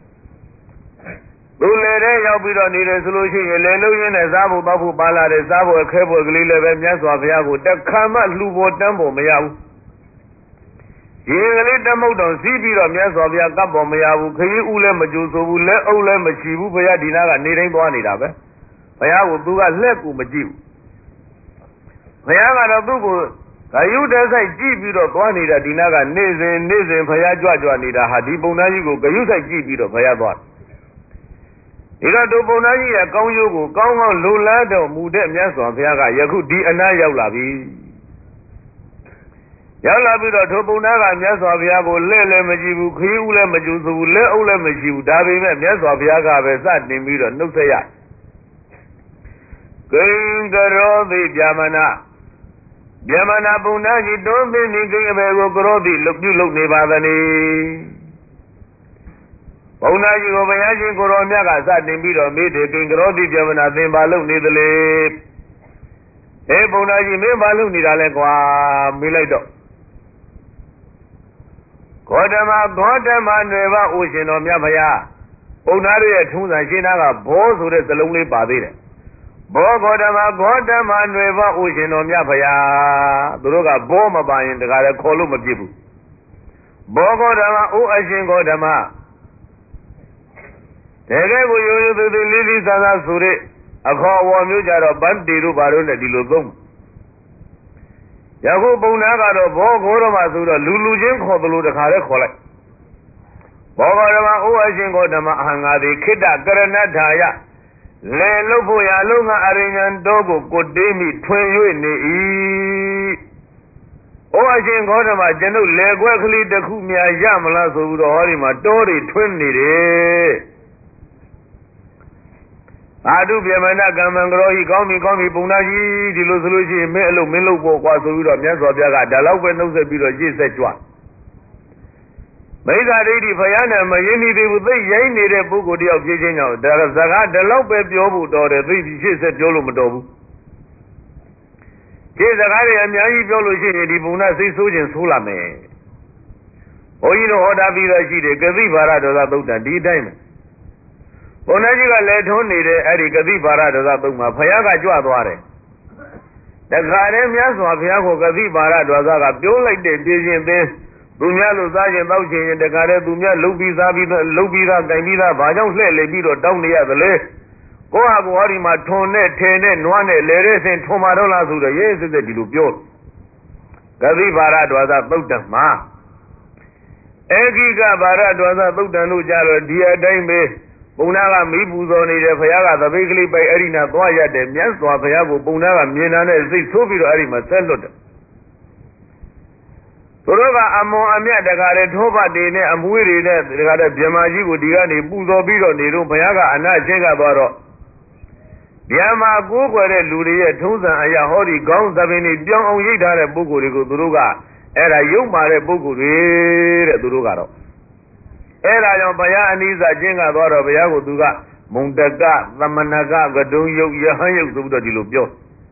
A: သူလေတဲ့ရောက်ပြီးတော့နေတယ်ဆိုလို့ရှိရင်လေလုံးရင်းနဲ့စားဖို့တောက်ဖို့ပါလာတယ်စားဖို့ခဲဖို့ကလေးလည်းပဲမြတ်စွာဘုရားကိုတခါမှလှူဖို့တန်းဖို့မရဘူးရေကလေးတမုတ်တော်စီးပြီးတော့မြတ်စွာဘုရားကပ်ပေါ်မရဘူးခရီးဦးလည်းမကြိုးဆိုဘူးလက်အုပ်လည်းမချီဘူးဘုရားဒီနားကနေတိုင်းသွားနေတာပဲဘုရားကိုသူကလှည့်ကူမကြည့်ဘူးဘုရားကတော့သူ့ကိုဂယုတဆိုင်ကြည့်ပြီးတော့သွားနေတာဒီနားကနေစဉ်နေစဉ်ဘုရားကြွကြွနေတာဟာဒီပုံသားကြီးကိုဂယုဆိုင်ကြည့်ပြီးတော့ဘုရားသွားဒီတော့ဒီပုံသားကြီးရဲ့ကောင်းကျိုးကိုကောင်းကောင်းလိုလားတော်မူတဲ့မြတ်စွာဘုရားကယခုဒီအနားရောက်လာပြီရောက်လာပြီးတော့ထိုပုံသားကမြတ်စွာဘုရားကိုလဲ့လည်းမကြည့်ဘူးခရီးဦးလည်းမကြိုးဆိုဘူးလက်အုပ်လည်းမရှိဘူးဒါပေမဲ့မြတ်စွာဘုရားကပဲစတင်ပြီးတော့နှုတ်ဆက်ရကိဉ္ကရောတိဗျာမနာဗျာမနာပုံနာကြီးတွန်းသိနေကိအဘေကိုကရောတိလုပြုလုပ်နေပါသနည်းပုံနာကြီးကိုဘုရားရှင်ကိုရောမြတ်ကစတင်ပြီးတော့မေးတယ်ကိဉ္ကရောတိဗျာမနာသင်ပါလုပ်နေသလေအေးပုံနာကြီးမင်းပါလုပ်နေတာလဲကွာမေးလိုက်တော့ဂေါတမဂေါတမနွယ်ဘအိုရှင်တော်မြတ်ဘုရားပုံနာတို့ရဲ့ထုံးစံရှင်းသားကဘောဆိုတဲ့စလုံးလေးပါသေးတယ်ဘောဂေါတမဂေါတမနွယ်ဘအိုရှင်တော်မြတ်ဘုရားသူတို့ကဘောမပါရင်တခါလဲခေါ်လို့မဖြစ်ဘူးဘောဂေါတမအိုအရှင်ဂေါတမတကယ်ကိုရိုးရိုးသေးသေးလေးလေးစားစားဆိုတဲ့အခေါ်အဝေါ်မျိုးကြတော့ဗတ်တီတို့ဘာလို့လဲဒီလိုသုံးယခုပုံနာကတော့ဘောဂေါတမဆိုတော့လူလူချင်းခေါ်သလိုတခါလဲခေါ်လိုက်ဘောဂေါတမအိုအရှင်ဂေါတမအဟံငါသည်ခိတ္တကရဏထာယလေလုဖို့ရလုံးကအရိညာတော်ကိုကိုတေးမိထွင်၍နေ၏။အိုအရှင်ဂေါတမကျွန်ုပ်လေခွက်ကလေးတစ်ခုများရမလားဆိုပြီးတော့ဟောဒီမှာတောတွေထွင်နေတယ်။အာတုပြမနာကမ္မံကရောဟိကောင်းပြီကောင်းပြီပုံနာကြီးဒီလိုဆိုလို့ရှိရင်မင်းအလုပ်မင်းလုပ်ဖို့ကွာဆိုပြီးတော့မြတ်စွာဘုရားကဒါလောက်ပဲနှုတ်ဆက်ပြီးတော့ရှေ့ဆက်ကြွ။မိစ္ဆာဒိဋ္ဌိဘုရားနဲ့မရင်းနေသေးဘူးသိရိုင်းနေတဲ့ပုဂ္ဂိုလ်တယောက်ဖြစ်ချင်းကြောင့်ဒါစကားဒီလောက်ပဲပြောဖို့တော်တယ်သိပြီးရှေ့ဆက်ပြောလို့မတော်ဘူးရှေ့စကားတွေအများကြီးပြောလို့ရှိရင်ဒီဘုံနာစိတ်ဆိုးခြင်းဆိုးလာမယ်ဘုန်းကြီးတို့ဟောတာပြီးတော့ရှိတယ်ကတိဘာရဒေါသသုတ်တံဒီအတိုင်းပဲဘုန်းကြီးကလည်းထုံးနေတဲ့အဲ့ဒီကတိဘာရဒေါသသုတ်မှာဘုရားကကြွသွားတယ်တခါတည်းမြတ်စွာဘုရားကိုကတိဘာရဒေါသကပြောလိုက်တဲ့ပြင်းချင်းသင်းသူများလို့စားခြင်းတောက်ခြင်းရင်တခါတည်းသူများလုံပြီးစားပြီးလုံပြီးသားတိုင်ပြီးသားဘာကြောင့်လှည့်လေပြီးတော့တောင်းနေရသလဲကိုယ့်ဟာကိုယ်ဟောဒီမှာထွန်နဲ့ထဲနဲ့နွားနဲ့လဲတဲ့ဆင်ထွန်မာတော့လားဆိုတော့ရေးစစ်စစ်ဒီလိုပြောကတိပါရဒွါသသုတ်တံမှာ Eki ka bara dwasa thuttanu jalo dia daimbe Punaga mi puzoni de Fayaga the bigly by Erina Dwaya de Mianswa Fayago Punaga Miena Zi Sobi Arima Selot Turoga Amo Amia de Gare Toba de Ne Amuri de Gare Biamaji Udigani Puzo Biro Niru Fayaga Ana Jega Baro Yama Gogo de Luria Tuzan Aya Hori Gong Davini Bion Yida Bugurigo Duruga Era Yumare Buguri Durugaro Era yon baya aniza jinga dwaro baya ko duga mundaka thamanaka gadung yuk yahan yuk so bido di lo pyo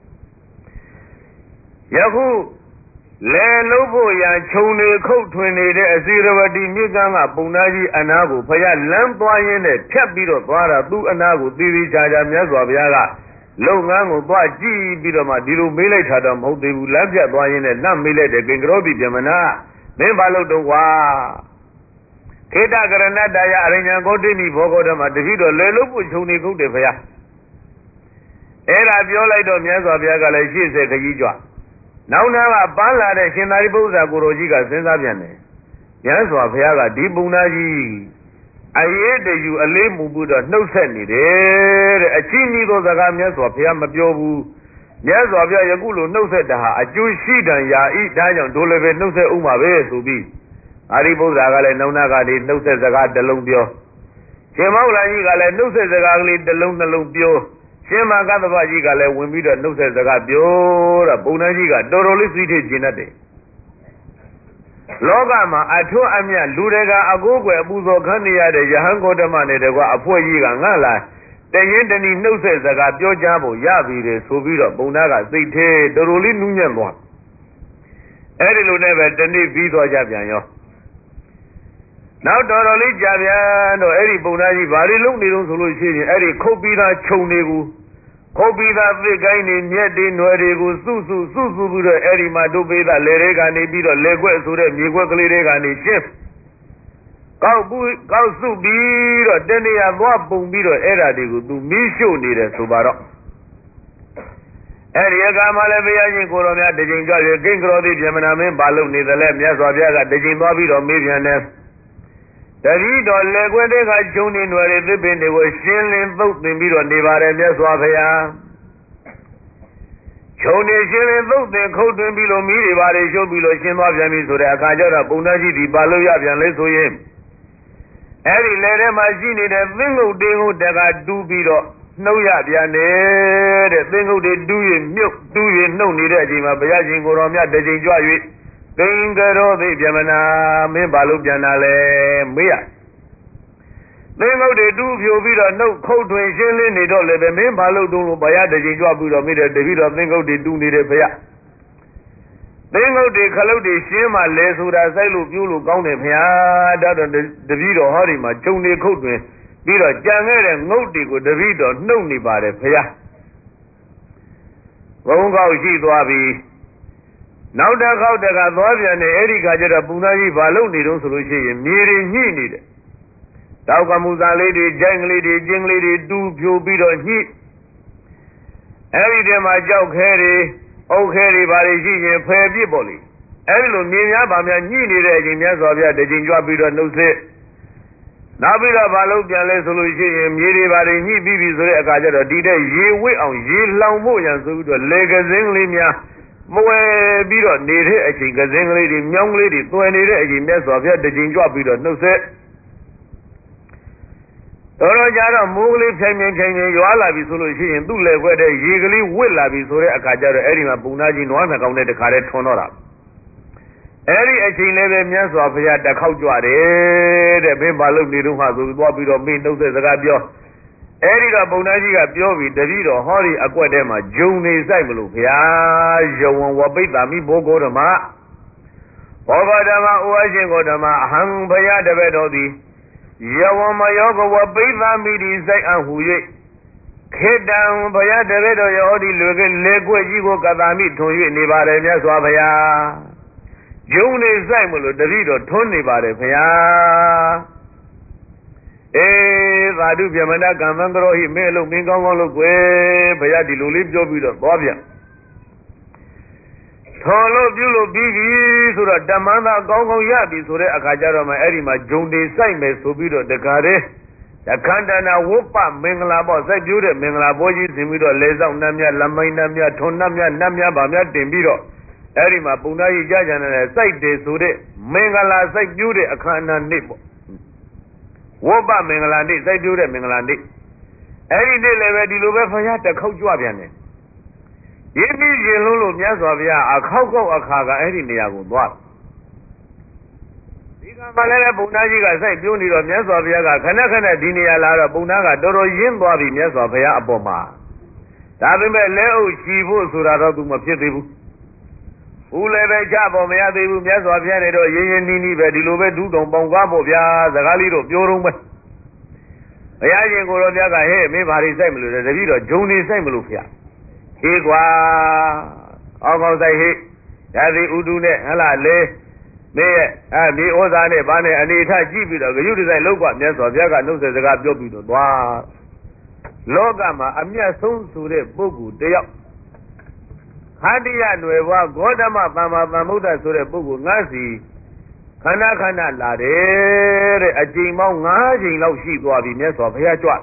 A: Yaku le lobo ya chung ne khout twinနေတဲ့ Asiravati မြစ်ကမ်းကပုံနာကြီးအနာကိုဖယားလမ်းသွားရင်းနဲ့ဖြတ်ပြီးတော့သွားတာသူ့အနာကိုသီးသီးခြားခြားမြတ်စွာဘုရားကလုပ်ငန်းကိုသွားကြည့်ပြီးတော့မှဒီလိုမေးလိုက်တာတော့မဟုတ်သေးဘူးလမ်းပြတ်သွားရင်းနဲ့လက်မေးလိုက်တဲ့ကင်္ဂရောတိပြမနာမင်းဘာလုပ်တော့ကွာခေတ္တကရဏတ္တယအရိညာဂေါတိမိဘောဂေါဓမ္မတတိတော်လေလို့ပုချုံနေခုတ်တယ်ဖယားအဲ့ဒါပြောလိုက်တော့မြတ်စွာဘုရားကလည်းရှေ့ဆက်ခကြီးကြွနောက်နာကပန်းလာတဲ့ရှင်သာရိပုတ္တရာကိုတော်ကြီးကစဉ်းစားပြန်တယ်မြတ်စွာဘုရားကဒီပုံနာကြီးအရေးတယူအလေးမူပြီးတော့နှုတ်ဆက်နေတယ်တဲ့အချင်းကြီးသောစကားမြတ်စွာဘုရားမပြောဘူးမြတ်စွာဘုရားယခုလိုနှုတ်ဆက်တာဟာအကျိုးရှိတန်ရာဤဒါကြောင့်ဒိုလည်းပဲနှုတ်ဆက်ဥမှာပဲဆိုပြီးအာရိပုတ္တရာကလည်းနောက်နာကဒီနှုတ်ဆက်စကားတစ်လုံးပြောရှင်မောဂလကြီးကလည်းနှုတ်ဆက်စကားကလေးတစ်လုံးနှလုံးပြောရှင်မကသဗ္ဗကြီးကလည်းဝင်ပြီးတော့နှုတ်ဆက်စကားပြောတာပုံနှကြီးကတော်တော်လေးသိထိကျင်တတ်တယ်လောကမှာအထွတ်အမြတ်လူတွေကအကိုးကွယ်အပူဇော်ခံနေရတဲ့ယဟန်ဂေါတမနဲ့တကွအဖွဲကြီးကငါလာတရင်တဏီနှုတ်ဆက်စကားပြောကြဖို့ရပြီလေဆိုပြီးတော့ပုံနာကသိသေးတော်တော်လေးနူးညံ့သွားအဲ့ဒီလိုနဲ့ပဲတနေ့ပြီးသွားကြပြန်ရောနောက်တော်တော်လေးကြာပြန်တော့အဲ့ဒီပုံသားကြီးဘာတွေလုပ်နေတော့ဆိုလို့ရှိရင်အဲ့ဒီခုတ်ပြီးသားခြုံတွေကိုခုတ်ပြီးသားသစ်ကိုင်းတွေမြက်တွေနွယ်တွေကိုစုစုစုစုပြီးတော့အဲ့ဒီမှာဒုပိသလေတွေကနေပြီးတော့လေခွက်ဆိုတဲ့မြေခွက်ကလေးတွေကနေရှင်းကောက်ပူကောက်စုပြီးတော့တနေရာသွားပုံပြီးတော့အဲ့ဓာတွေကိုသူမီးရှို့နေတယ်ဆိုပါတော့အဲ့ဒီအခါမှာလည်းဘုရားရှင်ကိုတော်များတကြိမ်ကြွရကိင်္ဂရောတိပြမနာမင်းဘာလုပ်နေသလဲမြတ်စွာဘုရားကတကြိမ်သွားပြီးတော့မေးပြန်တယ်တတိတော်လေခွက်တွေကကျုံနေနွယ်တွေသစ်ပင်တွေကိုရှင်းလင်းသုတ်သင်ပြီးတော့နေပါတယ်မြတ်စွာဘုရားကျုံနေရှင်းလင်းသုတ်သင်ခုတ်သွင်းပြီးလို့မိတွေပါတယ်ရှုပ်ပြီးလို့ရှင်းသွားပြန်ပြီဆိုတဲ့အခါကျတော့ပုံသားကြီးဒီပါလို့ရပြန်လဲဆိုရင်အဲ့ဒီလေထဲမှာရှိနေတဲ့သင်္ကုတ်တင်းကိုတကတူးပြီးတော့နှုတ်ရပြန်နေတဲ့သင်္ကုတ်တွေတူးရင်မြုပ်တူးရင်နှုတ်နေတဲ့အချိန်မှာဘုရားရှင်ကိုတော်မြတ်တစ်ချိန်ကြွ၍သင်္ကရောသိပြမနာမင်းဘာလို့ပြန်လာလဲမေးရသင်္ကုတ်တွေတူးဖြိုပြီးတော့နှုတ်ခုတ်ထွင်ရှင်းလင်းနေတော့လည်းပဲမင်းဘာလို့တုံးလို့ဘုရားတစ်ချိန်ကြွပြီးတော့မိတဲ့တပည့်တော်သင်္ကုတ်တွေတူးနေတဲ့ဘုရားသင်္ကုတ်တွေခလုတ်တွေရှင်းမှလဲဆိုတာစိုက်လို့ပြိုးလို့ကောင်းတယ်ဘုရားဒါတော့တပည့်တော်ဟောဒီမှာဂျုံနေခုတ်တွင်ပြီးတော့ကြံခဲ့တဲ့ငုတ်တွေကိုတပည့်တော်နှုတ်နေပါတယ်ဘုရားဘုံကောက်ရှိသွားပြီနောက်တစ်ခေါက်တကသွားပြန်တယ်အဲ့ဒီခါကျတော့ပူနာကြီးဘာလုပ်နေတော့ဆိုလို့ရှိရင်မြေတွေညှိနေတယ်တောက်ကမှုသားလေးတွေဂျိုင်းကလေးတွေကျင်းကလေးတွေတူးဖြိုပြီးတော့ညှိအဲ့ဒီတည်းမှာကြောက်ခဲတွေအုတ်ခဲတွေဘာတွေရှိရင်ဖယ်ပြစ်ပေါ့လေအဲ့ဒီလိုမြေများဗာများညှိနေတဲ့အချိန်မြတ်စွာဘုရားတကြိမ်ကြွပြီးတော့နှုတ်ဆက်နောက်ပြီးတော့ဘာလို့ပြန်လဲဆိုလို့ရှိရင်မြေတွေဘာတွေညှိပြီးပြီဆိုတဲ့အခါကျတော့ဒီတဲ့ရေဝစ်အောင်ရေလောင်ဖို့ရန်ဆိုပြီးတော့လေကစင်းလေးများမဝဲပြီးတော့နေတဲ့အချိန်ကစင်းကလေးတွေမြောင်းကလေးတွေတွယ်နေတဲ့အချိန်မြတ်စွာဘုရားတကြိမ်ကြွပြီးတော့နှုတ်ဆက်တော်တော်ကြတော့မိုးကလေးဖြိုင်ဖြိုင်ဖြိုင်ဖြိုင်ရွာလာပြီဆိုလို့ရှိရင်သူ့လေခွက်တဲ့ရေကလေးဝစ်လာပြီဆိုတဲ့အခါကျတော့အဲ့ဒီမှာပုံနာကြီးနွားနှကောင်နဲ့တခါတည်းထွန်းတော့တာအဲ့ဒီအချိန်လေးပဲမြတ်စွာဘုရားတစ်ခေါက်ကြွတယ်တဲ့ဘင်းဘာလို့နေတော့မှဆိုပြီးသွားပြီးတော့မင်းနှုတ်ဆက်စကားပြောအဲ့ဒီတော့ပုံနာကြီးကပြောပြီးတပည့်တော်ဟောဒီအကွက်ထဲမှာဂျုံနေဆိုင်မလို့ဘုရားယဝံဝပိတ္တာမိဘောဂေါဓမ္မဘောဂေါဓမ္မဥဝရှင်ဂေါဓမ္မအဟံဘုရားတပည့်တော်သည်ယဝမယောဂဝပိသမိတိစိုက်အဟူ၍ခေတံဘုရားတပည့်တော်ယောဒီလူကလေကွက်ကြီးကိုကတာမိထွန်၍နေပါတယ်မြတ်စွာဘုရားယုံနေဆိုင်မလို့တပည့်တော်ထွန်းနေပါတယ်ဘုရားအေးသာဓုပြမနာကမ္မံကရောဟိမဲလို့မင်းကောင်းကောင်းလို့ကွယ်ဘုရားဒီလိုလေးပြောပြီးတော့သွားပြန်ယထော်လို့ပြုလို့ပြီးပြီဆိုတော့ဓမ္မသာကောင်းကောင်းရပြီဆိုတဲ့အခါကျတော့မှအဲ့ဒီမှာဂျုံတွေစိုက်မယ်ဆိုပြီးတော့တခါတည်းတခန္တနာဝုပ္ပမင်္ဂလာပေါ့စိုက်ပြိုးတဲ့မင်္ဂလာပွဲကြီးဆင်ပြီးတော့လေဆောင်နှမ်းမြတ်လမိုင်းနှမ်းမြတ်ထွန်နှမ်းမြတ်နှမ်းမြတ်ဗာမြတ်တင်ပြီးတော့အဲ့ဒီမှာပုံသားကြီးကြာကြတဲ့စိုက်တယ်ဆိုတဲ့မင်္ဂလာစိုက်ပြိုးတဲ့အခမ်းအနားနေ့ပေါ့ဝုပ္ပမင်္ဂလာနေ့စိုက်ပြိုးတဲ့မင်္ဂလာနေ့အဲ့ဒီနေ့လည်းပဲဒီလိုပဲဖယားတစ်ခေါက်ကြွပြန်တယ်ရင်းပြီးရင်လုံးလို့မြတ်စွာဘုရားအခောက်ခောက်အခါကအဲ့ဒီနေရာကိုသွားဒီကမှလည်းပုံသားကြီးကစိုက်ပြိုးနေတော့မြတ်စွာဘုရားကခဏခဏဒီနေရာလာတော့ပုံသားကတော်တော်ရင်းသွားပြီမြတ်စွာဘုရားအပေါ်မှာဒါပေမဲ့လက်အုပ်ချီဖို့ဆိုတာတော့သူမဖြစ်သေးဘူးဦးလည်းပဲကြပေါ်မရသေးဘူးမြတ်စွာဘုရားနဲ့တော့ရင်းရင်းနှီးနှီးပဲဒီလိုပဲဒုတုံပေါင်ကားဖို့ဗျာစကားလေးတော့ပြောတော့မယ်ဘုရားရှင်ကိုရောမြတ်ကဟဲ့မင်းဘာတွေစိုက်မလို့လဲတပည့်တော်ဂျုံနေစိုက်မလို့ဖျားဟေးကွာအောက်ကောက်ဆိုင်ဟေးဓာတိဥတုနဲ့ဟလာလေမင်းရဲ့အဲဒီဩဇာနဲ့ဘာနဲ့အနေထကြည့်ပြီးတော့ဂယုတစိုက်လောက်ကမြတ်စွာဘုရားကနှုတ်ဆက်စကားပြောပြီးတော့သွားလောကမှာအမျက်ဆုံးဆိုတဲ့ပုဂ္ဂိုလ်တယောက်ခန္တီယຫນွယ်ဘွားဂေါတမသမ္မာသမ္ဗုဒ္ဓဆိုတဲ့ပုဂ္ဂိုလ်ငါစီခန္ဓာခန္ဓာလာတယ်တဲ့အကြိမ်ပေါင်း၅ကြိမ်လောက်ရှိသွားပြီမြတ်စွာဘုရားကြွ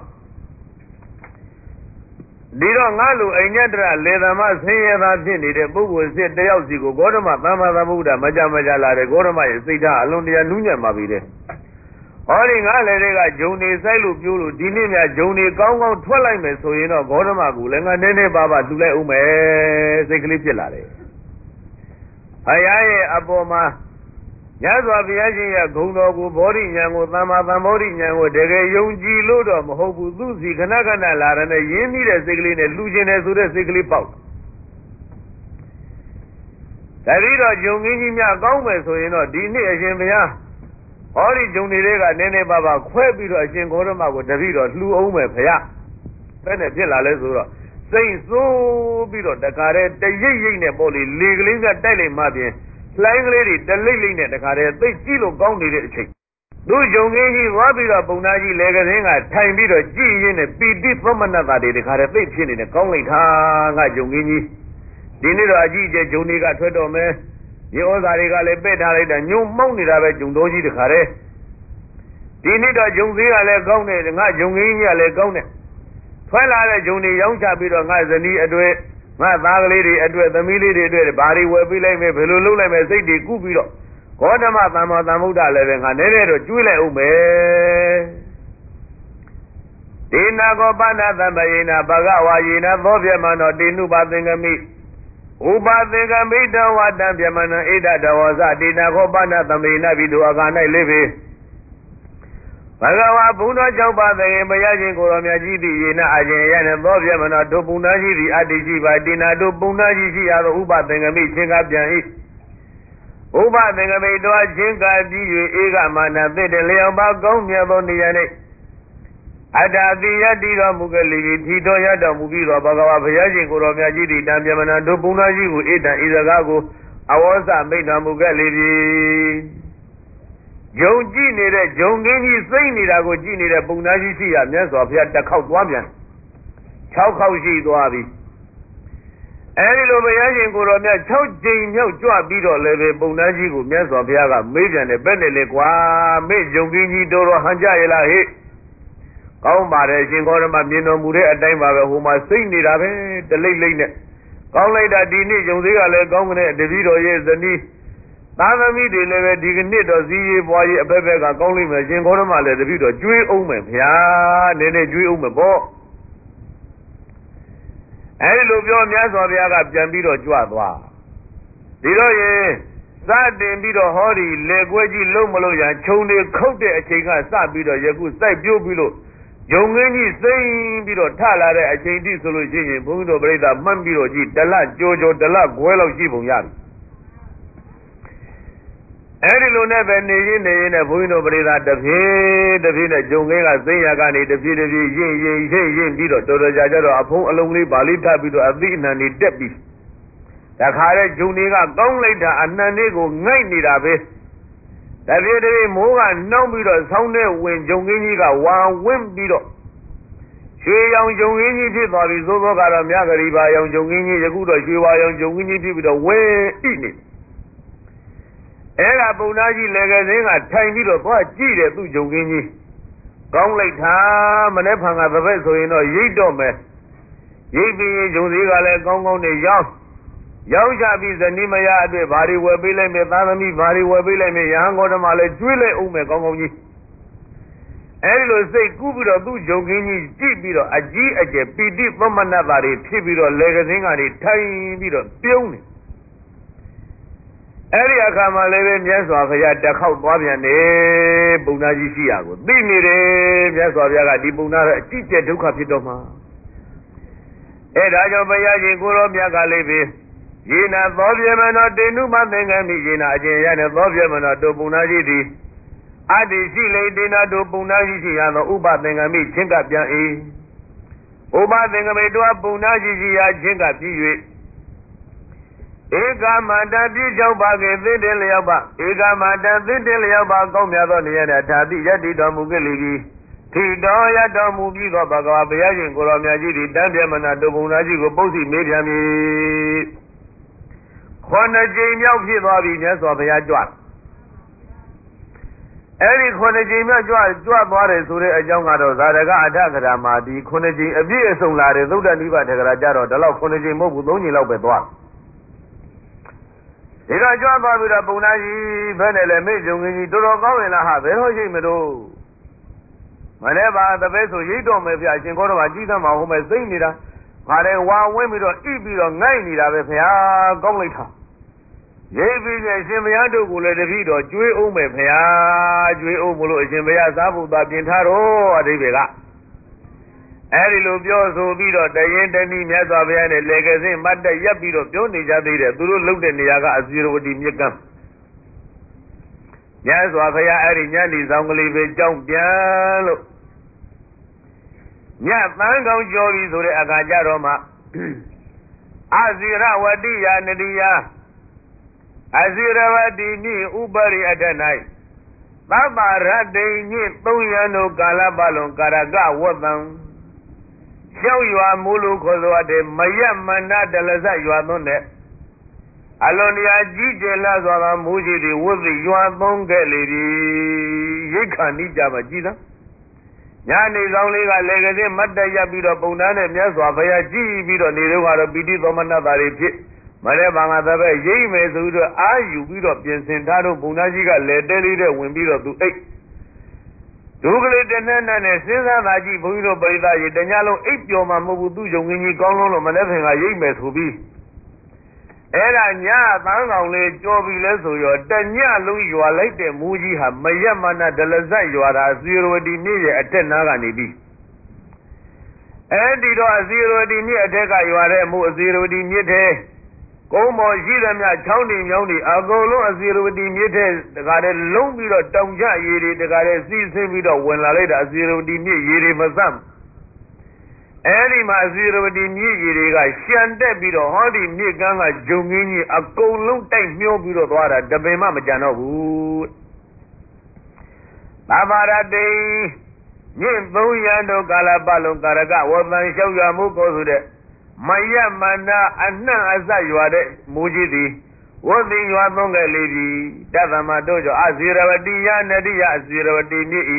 A: ဒီတော့ငါလူအိညတရလေသမဆင်းရဲသားဖြစ်နေတဲ့ပုဂ္ဂိုလ်စစ်တယောက်စီကိုဂေါတမသမ္မာသမ္ဗုဒ္ဓမကြမကြလာတယ်ဂေါတမရဲ့စိတ်ဓာတ်အလွန်တရာနူးညံ့ပါပြီတဲ့ဟောဒီငါလည်းတွေကဂျုံနေစိုက်လို့ပြိုးလို့ဒီနေ့မြဂျုံနေကောင်းကောင်းထွက်လိုက်မယ်ဆိုရင်တော့ဂေါတမကလည်းငါနည်းနည်းပါးပါလှူလိုက်ဦးမယ်စိတ်ကလေးဖြစ်လာတယ်ဘုရားရဲ့အပေါ်မှာညစွာဘုရားရှင်ရဲ့ဂုဏ်တော်ကိုဘောဓိဉာဏ်ကိုသမ္မာသမ္ဗောဓိဉာဏ်ကိုတကယ်ယုံကြည်လို့တော့မဟုတ်ဘူးသူစီခဏခဏလာတဲ့ရင်းနှီးတဲ့စိတ်ကလေးနဲ့လှူခြင်းတယ်ဆိုတဲ့စိတ်ကလေးပေါက်တတိတော့ဂျုံကြီးကြီးများကောင်းမယ်ဆိုရင်တော့ဒီနေ့အရှင်ဘုရားဟောဒီဂျုံတွေကနည်းနည်းပါးပါးခွဲပြီးတော့အရှင်ဂေါတမကိုတတိတော့လှူအောင်မယ်ဘုရားဘယ်နဲ့ဖြစ်လာလဲဆိုတော့စိတ်ဆိုးပြီးတော့တခါတည်းတရိပ်ရိပ်နဲ့ပေါ့လေလေကလေးကတိုက်လိုက်မှပြင်လှိုင်းကလေးတွေတလိမ့်လိမ့်နဲ့တခါတည်းသိကြည့်လို့ကောင်းနေတဲ့အချိန်သူဂျုံကြီးကြီးသွားပြီးတော့ပုံသားကြီးလေကစင်းကထိုင်ပြီးတော့ကြည့်ရင်းနဲ့ပီတိသမဏတာတွေတခါတည်းသိဖြစ်နေတယ်ကောင်းလိုက်တာငါဂျုံကြီးကြီးဒီနေ့တော့အကြီးအကျယ်ဂျုံတွေကထွက်တော့မယ်ရေဩဇာတွေကလည်းပက်ထားလိုက်တာညုံမောက်နေတာပဲဂျုံတော်ကြီးတခါတည်းဒီနေ့တော့ဂျုံသေးကလည်းကောင်းတယ်ငါဂျုံကြီးကြီးကလည်းကောင်းတယ်ထွက်လာတဲ့ဂျုံတွေရောင်းချပြီးတော့ငါဇနီးအတွေ့ငါသားကလေးတွေအတွက်သမီးလေးတွေအတွက်ဘာတွေဝယ်ပေးလိုက်မယ်ဘယ်လိုလုပ်လိုက်မယ်စိတ်တွေကုပြီးတော့ဂေါတမသမ္မာသမ္ဗုဒ္ဓလည်းပဲငါနည်းနည်းတော့ကျွေးလိုက်အောင်မယ်ဒေနာကောပနာသမ္ပယေနာဘဂဝါယေနာသောပြမနောတေနုပါသင်္ကမိဥပါသင်္ကမိတဝတံပြမနံဣဒတဝဇဒေနာကောပနာသမ္ပေနဘိတုအခါ၌လေးပေဘဂဝါဘုံတော်ကြောင့်ပါသခင်ဘုရားရှင်ကိုရောမြတ်ကြီးသည်ယေနအရှင်ရနဲ့သောပြမနောတို့ပုံသားကြီးသည်အတ္တိရှိပါတေနာတို့ပုံသားကြီးရှိရသောဥပသင်္ကမိချင်းကပြန်၏ဥပသင်္ကမိတော်ချင်းကပြီး၍ဧကမာနသစ်တလျောက်ပါကောင်းမြတ်သောနေရာ၌အတ္တတိယတိတော်မူကလေးထီတော်ရတော်မူပြီးတော့ဘဂဝါဘုရားရှင်ကိုရောမြတ်ကြီးသည်တံပြမနာတို့ပုံသားကြီးကိုဧတံဤစကားကိုအဝေါစမိတ်တော်မူကလေးပြီယုံကြည်နေတဲ့ဂျုံကင်းကြီးစိတ်နေတာကိုကြည်နေတဲ့ပုံသားကြီးရှိရမြတ်စွာဘုရားတစ်ခေါက်သွားပြန်၆ခေါက်ရှိသွားပြီအဲဒီလိုဘုရားရှင်ကိုတော်မြတ်၆ကြိမ်မြောက်ကြွပြီးတော့လည်းပဲပုံသားကြီးကိုမြတ်စွာဘုရားကမေးပြန်တယ်ဘယ်နဲ့လဲကွာမေ့ဂျုံကင်းကြီးတော်တော်ဟန်ကြရလားဟဲ့ကောင်းပါတယ်ရှင်ခေါ်ရမမြင်တော်မူတဲ့အတိုင်းပါပဲဟိုမှာစိတ်နေတာပဲတလိမ့်လိမ့်နဲ့ကောင်းလိုက်တာဒီနေ့ဂျုံသေးကလည်းကောင်းတဲ့တပည့်တော်ရဲ့ဇနီးသာသမီတွေလည်းပဲဒီကနေ့တော့စည်းရေးပွားရေးအဘက်ဘက်ကကောင်းလိမ့်မယ်ရှင်ခေါ်ရမလည်းတပည့်တော်ကျွေးအောင်မယ်ဗျာနည်းနည်းကျွေးအောင်မယ်ပေါ့အဲဒီလိုပြောမြတ်စွာဘုရားကပြန်ပြီးတော့ကြွသွားဒီတော့ရင်စတင်ပြီးတော့ဟောဒီလေကွဲကြီးလုံးမလို့ရခြုံတွေခုတ်တဲ့အချိန်ကစပြီးတော့ယခုစိုက်ပြိုးပြီးလို့ဂျုံငင်းကြီးစိမ့်ပြီးတော့ထလာတဲ့အချိန်တိဆိုလို့ရှိရင်ဘုန်းကြီးတို့ပြိဿမှတ်ပြီးတော့ကြည့်တလကြောကြောတလခွဲလောက်ရှိပုံရပြီအဲဒီလိုနဲ့ပဲနေရင်းနေရင်းနဲ့ဘုန်းကြီးတို့ပြိဿတဖြည်းတဖြည်းနဲ့ဂျုံငင်းကစိမ့်ရကနေတဖြည်းတဖြည်းရင့်ရင့်ရင့်ရင့်ပြီးတော့တော်တော်ကြာကြတော့အဖုံးအလုံးလေးပါဠိထပ်ပြီးတော့အသိအနံတွေတက်ပြီးတခါတဲ့ဂျုံတွေကကောင်းလိုက်တာအနံလေးကိုငိုက်နေတာပဲတပြည့်တည်းမိုးကနှောင်းပြီးတော့ဆောင်းတဲ့ဝင်ဂျုံကင်းကြီးကဝါဝင့်ပြီးတော့ရွှေရောင်ဂျုံရင်းကြီးဖြစ်သွားပြီသို့သောကတော့မြဂရိပါရောင်ဂျုံရင်းကြီးယခုတော့ရွှေဝါရောင်ဂျုံရင်းကြီးဖြစ်ပြီးတော့ဝဲဣနေအဲ့ဒါပုံနာကြီးလေကစင်းကထိုင်ပြီးတော့သွားကြည့်တယ်သူ့ဂျုံရင်းကြီးကောင်းလိုက်တာမနေ့ဖန်ကသဘက်ဆိုရင်တော့ရိတ်တော့မယ်ရိတ်ပြီးဂျုံစည်းကလည်းကောင်းကောင်းနဲ့ရောင်းရောင်းချပြီးဇနီးမယားအတွက်ဘာတွေဝယ်ပေးလိုက်မယ်သားသမီးဘာတွေဝယ်ပေးလိုက်မယ်ယဟန်ဂေါတမလည်းကျွေးလိုက်အောင်မယ်ကောင်းကောင်းကြီးအဲဒီလိုစိတ်ကူးပြီးတော့သူ့ဂျုံကင်းကြီးကြည့်ပြီးတော့အကြီးအကျယ်ပီတိသမဏတာတွေဖြစ်ပြီးတော့လေကစင်းကနေထိုင်ပြီးတော့ပြုံးနေအဲဒီအခါမှာလည်းပဲမြတ်စွာဘုရားတစ်ခေါက်သွားပြန်တယ်ပုံနာကြီးရှိရကိုသိနေတယ်မြတ်စွာဘုရားကဒီပုံနာရဲ့အကြည့်ကျက်ဒုက္ခဖြစ်တော့မှာအဲဒါကြောင့်ဘုရားရှင်ကိုရောမြတ်ကလေးပဲယေနသောပြမနောတေနုမသင်္ကမိယေနအကျဉ်ရတဲ့သောပြမနောတို့ပုံနာကြီးသည်အတ္တိရှိလေတေနာတို့ပုံနာကြီးရှိရသောဥပသင်္ကမိချင်းကပြန်၏ဥပသင်္ကမိတို့ပုံနာကြီးရှိရာချင်းကပြည့်၍ဧကမတပြည့်ကြောက်ပါကေသစ်တယ်လျောက်ပါဧကမတသစ်တယ်လျောက်ပါကောင်းမြတ်သောနေရတဲ့ဓာတိယတ္တိတော်မူခဲ့လေပြီထိတော်ရတော်မူပြီးသောဘဂဝါဘုရားရှင်ကိုရောမြတ်ကြီးသည်တန်ပြမနာတို့ပုံနာကြီးကိုပုတ်စီမေးပြန်ပြီခုနှစ်ကြိမ်မြောက်ဖြစ်သွားပြီမြတ်စွာဘုရားကြွအဲ့ဒီခုနှစ်ကြိမ်မြောက်ကြွကြွသွားတယ်ဆိုတဲ့အကြောင်းကတော့ဇာတကအထကရာမှာဒီခုနှစ်ကြိမ်အပြည့်အစုံလာတယ်သုဒ္ဓနိဗ္ဗာန်ထကရာကြတော့ဒီလောက်ခုနှစ်ကြိမ်မဟုတ်ဘူးသုံးကြိမ်လောက်ပဲသွားဒီတော့ကြွသွားပြီးတော့ပုံနာကြီးဘယ်နဲ့လဲမေ့ကြုံကြီးတော်တော်ကောင်းရင်လားဟာဘယ်တော့ရှိမလို့မနေ့ပါတပည့်ဆိုရိတ်တော်မယ်ဗျာရှင်ခေါ်တော့ကကြီးသမ်းမှာဟိုမဲ့စိမ့်နေတာခါတယ်ဝါဝင်းပြီးတော့ဣပြီးတော့ငိုက်နေတာပဲဗျာကောင်းလိုက်တာရိပ်ပြီးနဲ့ရှင်ဘုရားတို့ကိုလည်းတပည့်တော်ကျွေးအောင်မယ်ဗျာကျွေးအောင်မလို့အရှင်ဘုရားစားဖို့သာပြင်ထားတော့အတိဘေကအဲဒီလိုပြောဆိုပြီးတော့တရင်တနည်းမြတ်စွာဘုရားနဲ့လေကစင်းမတ်တက်ရပ်ပြီးတော့ပြောနေကြသေးတယ်သူတို့လှုပ်တဲ့နေရာကအစီရဝတီမြစ်ကမ်းမြတ်စွာဘုရားအဲ့ဒီညနေဆောင်ကလေးပဲကြောင်းပြန်လို့ညသန်းကောင်းကြောပြီဆိုတဲ့အခါကျတော့မှအစီရဝတိယာနတိယာအစီရဝတိနိဥပရိအတ္တ၌သဗ္ဗရတ္တိညိသုံးရန်တို့ကာလပတ်လုံးကာရကဝတ္တံရှောက်ရွာမူလို့ခေါ်ဆိုတဲ့မယမနာတလဇရွာသွန်းတဲ့အလွန်တရာကြီးကျယ်လာစွာသောမူရှိသည်ဝတ်သည်ရွာသွန်းခဲ့လေသည်ရိတ်ခဏိကြမှာကြည်သာညာနေဆောင်လေးကလေကစင်းမတ်တရပြီးတော့ပုံနာနဲ့မြတ်စွာဘုရားကြည်ပြီးတော့နေတော့ကတော့ပိဋိသောမနတာတွေဖြစ်မလဲဘာငါသဘက်ရိမ့်မယ်ဆိုပြီးတော့အာယူပြီးတော့ပြင်ဆင်ထားတော့ပုံနာကြီးကလေတဲလေးတဲ့ဝင်ပြီးတော့သူအိတ်ဒုကလေးတနန်းနဲ့စဉ်းစားသာကြည့်ဘုန်းကြီးတို့ပရိသတ်ကြီးတညာလုံးအိပ်ပျော်မှမဟုတ်ဘူးသူ့ယုံငင်းကြီးကောင်းလုံးလို့မလဲဖင်ကရိမ့်မယ်ဆိုပြီးအဲ့ဒါညသန်းကောင်လေးကြော်ပြီလဲဆိုရောတညလုံးရွာလိုက်တဲ့မူကြီးဟာမယမနာဒလဇတ်ရွာတာဇီရဝတီနေ့ရဲ့အထက်နားကနေပြီးအဲ့ဒီတော့ဇီရဝတီနေ့အထက်ကရွာတဲ့မူဇီရဝတီမြစ်ထဲကုန်းပေါ်ရှိသမျှချောင်းတွေမြောင်းတွေအကုန်လုံးအဇီရဝတီမြစ်ထဲတခါတည်းလုံးပြီးတော့တောင်ကျရေတွေတခါတည်းစီးဆင်းပြီးတော့ဝင်လာလိုက်တာအဇီရဝတီမြစ်ရေတွေမစမ်းအဲ့ဒီမှာအဇီရဝတီမြစ်ရေတွေကရှန်တက်ပြီးတော့ဟောဒီမြစ်ကမ်းကဂျုံငင်းကြီးအကုန်လုံးတိုက်မျောပြီးတော့သွားတာတပင်မှမကြံတော့ဘူးသဗ္ဗရတိမြင့်သုံးရန်တို့ကာလပတ်လုံးကာရကဝတ္တန်လျှောက်ရမှုကိုဆိုတဲ့မယမနာအနှံ့အစရွာတဲ့မူကြီးသည်ဝတ်သည်ရွာသွန်းခဲ့လေပြီတသမတို့ကြောင့်အဇီရဝတီယနတိယအဇီရဝတီမြစ်ဤ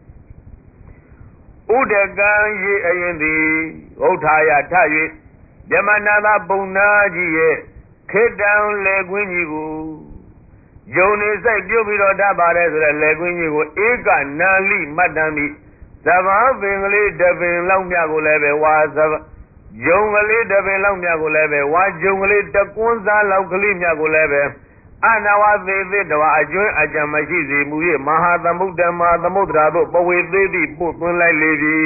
A: ဥဒကံရေအရင်သည်ဥထာယထ၍ယမနာသာပုံနာကြီးရဲ့ခေတံလေကွင်းကြီးကိုယုံနေစိုက်ပြုတ်ပြီးတော့တတ်ပါတယ်ဆိုတဲ့လေကွင်းကြီးကိုဧကနာလိမတ်တံမိသဘာပင်ကလေးတပင်လောက်မြကိုလည်းပဲဝါသဘာယုံကလေးတပင်လောက်မြကိုလည်းပဲဝါယုံကလေးတကွန်းစားလောက်ကလေးမြကိုလည်းပဲအနာဝသေးသေးတဝအကျွန်းအကြံမရှိစေမူ၍မဟာသမုဒ္ဓမဟာသမုဒ္ဒရာတို့ပဝေသေးသည့်ပို့သွင်းလိုက်လေပြီ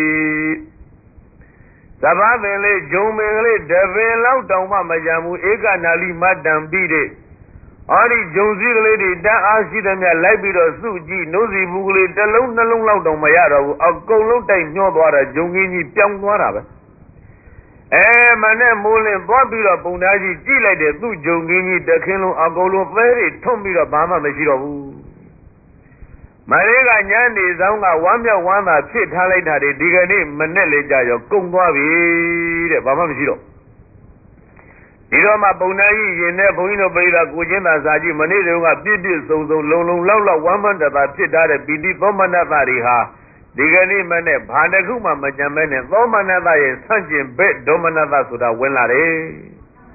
A: သဘာပင်လေးဂျုံပင်ကလေးတပင်လောက်တောင်မှမကြံဘူးဧကနာလိမတ်တံပြီးတဲ့အော်ဒီဂျုံစည်းကလေးတွေတန်းအားရှိသမျှလိုက်ပြီးတော့စုကြည့်နှုတ်စီဘူးကလေးတစ်လုံးနှလုံးလောက်တောင်မရတော့ဘူးအကုန်လုံးတိုက်ညှောသွားတာဂျုံကြီးကြီးပြောင်းသွားတာပဲအဲမနဲ့မိုးလင်းသွားပြီးတော့ပုံသားကြီးကြည့်လိုက်တယ်သူ့ဂျုံကြီးကြီးတခင်းလုံးအကုန်လုံးသဲတွေထွန်းပြီးတော့ဘာမှမရှိတော့ဘူး Marega Yandi Zanga Wambia Wanda Pit Halita Digani Manele Jayo Kungwabi Bama Shiro Iroma Bonai Yene Boino Beda Gujina Zaji Manila Bibi so long Lola Waman that Pita Bidi Bomana Variha Digani Mane Pandaguma Majamene Bomanada Sanjin Bet Domanada Suda Wenare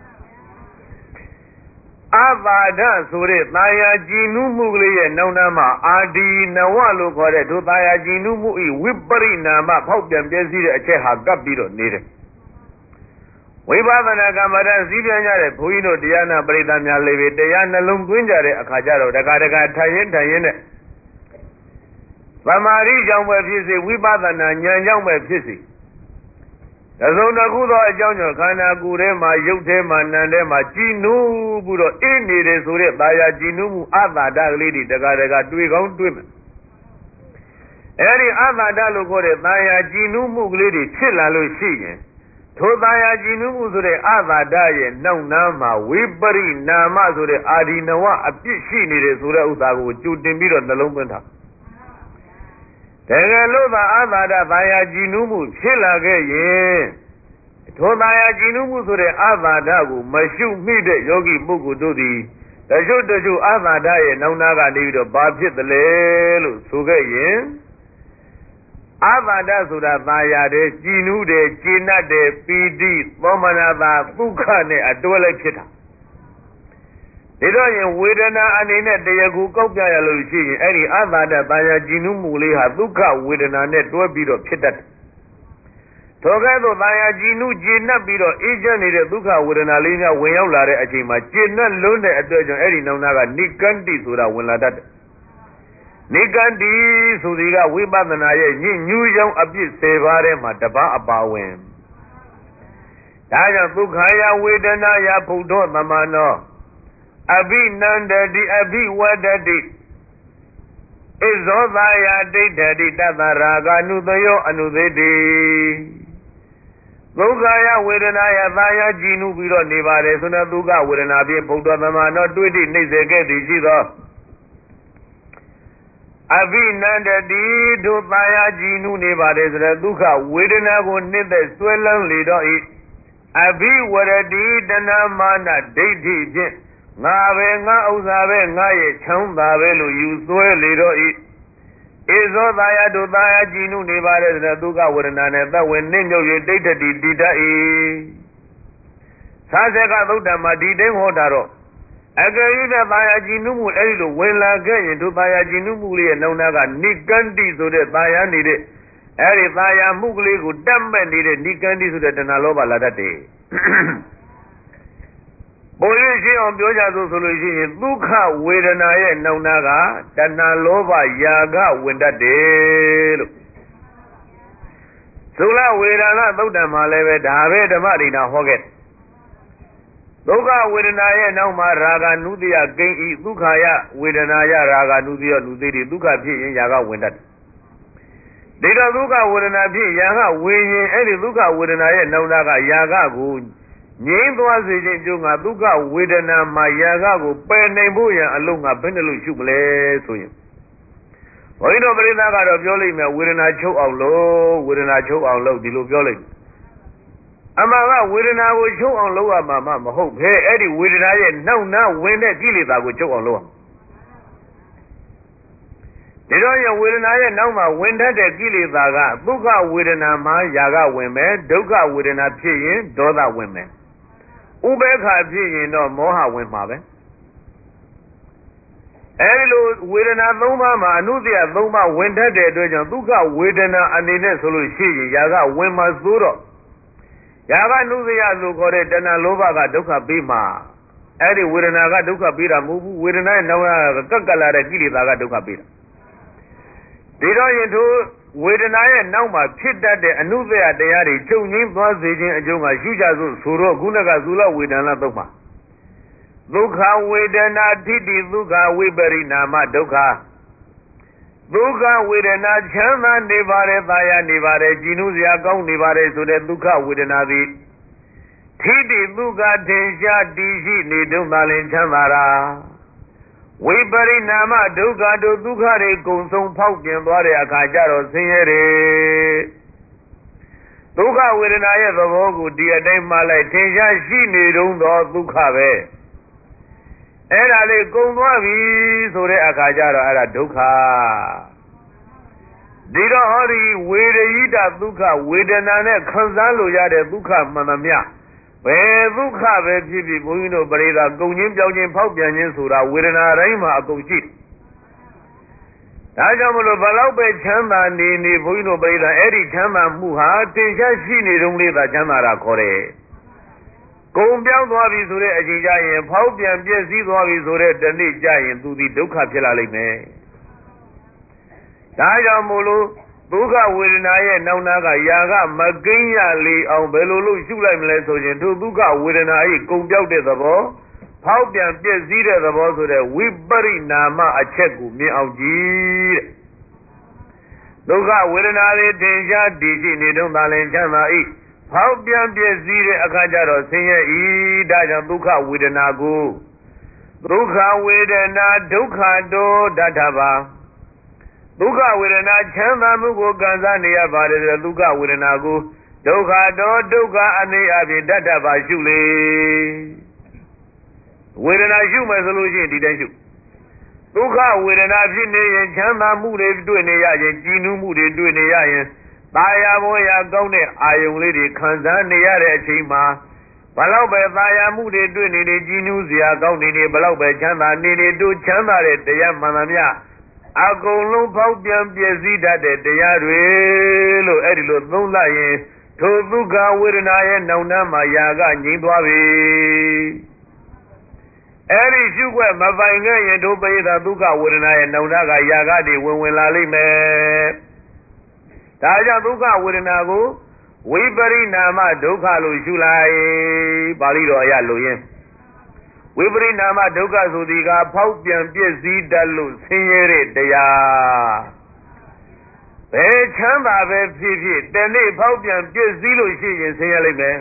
A: Avada Sure Taya Jinu Mugli Nonama Adi Nawalu Kore to Taya Jinu Mui Wipari Nama Popian Besi Cheha Gabiro needed. Wibavana Gamada Zibiana Puino Diana Bredamia Levi Diana Lunguinjare Akajaro Dagadaga Tayen Tayen Vamari Jamba Fisi Wibavana Nyanja Fisi The Zona Gudo Janja Kana Gurema Yutema Nandema Jinu Budo Indi de Sure Baya Jinu Avada Lady Dagadaga Dwigon Women. Any Avada Lugore Baya Jinu Muglidi Chilla Lucian. Tobaya Jinu Sure Avada no Nama Wibari Nama Sure Adinawa Apishini de Sura Utago Jutimiro Nalumenta. Tegalova Avada Baya Jinumu Chilage Tobaya Jinumu Sure Avadagu Mashu Mide Yogi Bugu Dudi The Jodu Avada Naunaga Nido Babjit the Lelu Sugayen Avada Sura Baya de Jinu de China de P D Bomanava Bukane Adola Chita Idoyan Widana and in it, the Yagukoka Lucy, any Avada Baya Jinu Muli Haduka Widana net to a bit of Chitat. Togado Baya Jinu Jina Bido, Asian in the Duka Widana Lina, Wayolare Ajima, Jina Lunda at the Eri Nonaga, Nikanti Sura Wiladat. Nikanti Sudiga Wibanaya, New Young Abis Sevare Mataba Abawem. Taya Bukaya Widana Yapudo Mamano. Abi Nanda di Abi Wadadi Izovaya de Daddy Davaraga Nudayo Anudedi Gogaya Widanaya Vaya Jinu Biro Nivare Sunaduga Widanabi Podama not do it Nizeke di Jido Abi Nanda di Dubaya Jinu Nivare Duka Widanago Nithe Swellan Lido Abi Wadadi Danamana Deity Jin Nave nga uzabe nga ye chamba velu yuswe lido i Izo daya do daya jinu ni bare na duka wurnane da wenne nyo ye data di dita i Sase ka thuta ma di den hoda ro Agayi da daya jinu mu eri lo wen la ge yin do daya jinu mu li ye nauna ka nikanti so de daya ni de eri daya mu kli ko tamme ni de nikanti so de dana loba la datte Boyi on Bioja solution, Duka Wedana Naunaga, Dana Lova Yaga Windadale Sula Wedana Buddha Maleve, Dave the Marina Hoget Duka Wedana Nauma Raga Nudia Gay Dukaya Wedanaya Raga Nudia Nudidi Duka P Yaga Windat Data Duka Wedana P Yaga Win any Duka Wedana Naunaga Yaga Gun Name was a Junga Duga Widana Mayaga, Penebuya, Alunga, Benelu Shubale to him. Why no Brinaga of Yolima, Widana Cho out low, Widana Cho out low, Dilu Yoli. Amaga, Widana will show on lower Mamma, hope, hey, Eddie Widana, now, now, when that Gilida will show on lower. Did I Widana, now, when that Gilida, Duga Widana, Mayaga women, Duga Widana Pian, Doda women. Ubeka Pian, no Moha Wimabe. Elo Widana Loma, Anudia Loma, Winter de Dojan, Duga Widana, and in a solution, Yaga Wima Zuro. Yaga Nuzia Lugore, Dana Lova, Duka Bima. Eddie Widana Duka Bira, Mubu, Widana, Noa, Kakala, Gilida Duka Bira. Did I into Widana now my pit that the Anuvia de Ari, two names was vision and Junga Shuja Suro, Gunaga Zula Widana Doma. Luka Widana Didi Luka Wiberi Nama Doka. Luka Widana Chama Nivare Vaya Nivare, Jinuzia Gong Nivare, so that Luka Widanavi. Tidi Luka Tenja Diji Nidumalin Chamara. ဝိပရိနာမဒုက္ခတို့ဒုက္ခတွေကုံဆုံးဖောက်ပြန်သွားတဲ့အခါကျတော့ဆင်းရဲတယ်ဒုက္ခဝေဒနာရဲ့သဘောကိုဒီအတိုင်းမှလိုက်ထင်ရှားရှိနေတုံးသောဒုက္ခပဲအဲ့ဒါလေးကုံသွားပြီဆိုတဲ့အခါကျတော့အဲ့ဒါဒုက္ခဒီတော့ဟောဒီဝေဒယိတဒုက္ခဝေဒနာနဲ့ခံစားလို့ရတဲ့ဒုက္ခမှန်သမျှဘယ်ဒုက္ခပဲဖြစ်ဖြစ်ဘုန်းကြီးတို့ပရိသတ်ကုံချင်းပြောင်းချင်းဖောက်ပြန်ခြင်းဆိုတာဝေဒနာတိုင်းမှာအကုန်ရှိတယ်ဒါကြောင့်မလို့ဘလောက်ပဲချမ်းသာနေနေဘုန်းကြီးတို့ပရိသတ်အဲ့ဒီချမ်းသာမှုဟာတင်ရှားရှိနေတုန်းလေးသာချမ်းသာတာခေါ်တယ်ကုံပြောင်းသွားပြီဆိုတဲ့အချိန်ကျရင်ဖောက်ပြန်ပြည့်စည်သွားပြီဆိုတဲ့တနေ့ကျရင်သူဒီဒုက္ခဖြစ်လာလိမ့်မယ်ဒါကြောင့်မို့လို့ဒုက္ခဝေဒနာရဲ့နောက်နာကယာကမကိန်းရလေအောင်ဘယ်လိုလုပ်ရှုလိုက်မလဲဆိုရင်သူဒုက္ခဝေဒနာ၏ကုံပြောက်တဲ့သဘောဖောက်ပြန်ပြည့်စည်တဲ့သဘောဆိုတဲ့ဝိပရိနာမအချက်ကိုမြင်အောင်ကြည့်တဲ့ဒုက္ခဝေဒနာတွေတင်ရှားတည်ရှိနေတုန်းသာလင်ချမ်းသာ၏ဖောက်ပြန်ပြည့်စည်တဲ့အခါကျတော့ဆင်းရဲ၏ဒါကြောင့်ဒုက္ခဝေဒနာကိုဒုက္ခဝေဒနာဒုက္ခတောတထဘာဒုက္ခဝေဒနာချမ်းသာမှုကိုခံစားနေရပါတယ်ဆိုဒုက္ခဝေဒနာကိုဒုက္ခတောဒုက္ခအနေအပြင်တထဘာရှုလေဝေဒနာရှုမယ်ဆိုလို့ရှိရင်ဒီတိုင်းရှုဒုက္ခဝေဒနာဖြစ်နေရင်ချမ်းသာမှုတွေတွေ့နေရရင်ကြည်နူးမှုတွေတွေ့နေရရင်သာယာဘဝရာကောင်းတဲ့အာယုံလေးတွေခံစားနေရတဲ့အချိန်မှာဘလောက်ပဲသာယာမှုတွေတွေ့နေနေကြည်နူးစရာကောင်းနေနေဘလောက်ပဲချမ်းသာနေနေတို့ချမ်းသာတဲ့တရားမှန်သမျှအကုန်လုံးဖောက်ပြန်ပြည့်စည်တတ်တဲ့တရားတွေလို့အဲ့ဒီလိုသုံးလိုက်ရင်ထိုဒုက္ခဝေဒနာရဲ့နောင်နှမ်းမှာယာကငြိမ်းသွားပြီအဲ့ဒီရှုွက်မပိုင်ခဲ့ရင်တို့ပိဋကဒုက္ခဝေဒနာရဲ့နောင်နှမ်းကယာကတွေဝင်ဝင်လာလိမ့်မယ်ဒါကြောင့်ဒုက္ခဝေဒနာကိုဝိပရိနာမဒုက္ခလို့ရှုလိုက်ပါဠိတော်အရလို့ရင်ဝိပရိနာမဒုက္ခဆိုသည်ကဖောက်ပြန်ပြည့်စည်တတ်လို့ဆင်းရဲတဲ့တရားဘယ်ချမ်းသာပဲဖြစ်ဖြစ်တနေ့ဖောက်ပြန်ပြည့်စည်လို့ရှိရင်ဆင်းရဲလိမ့်မယ်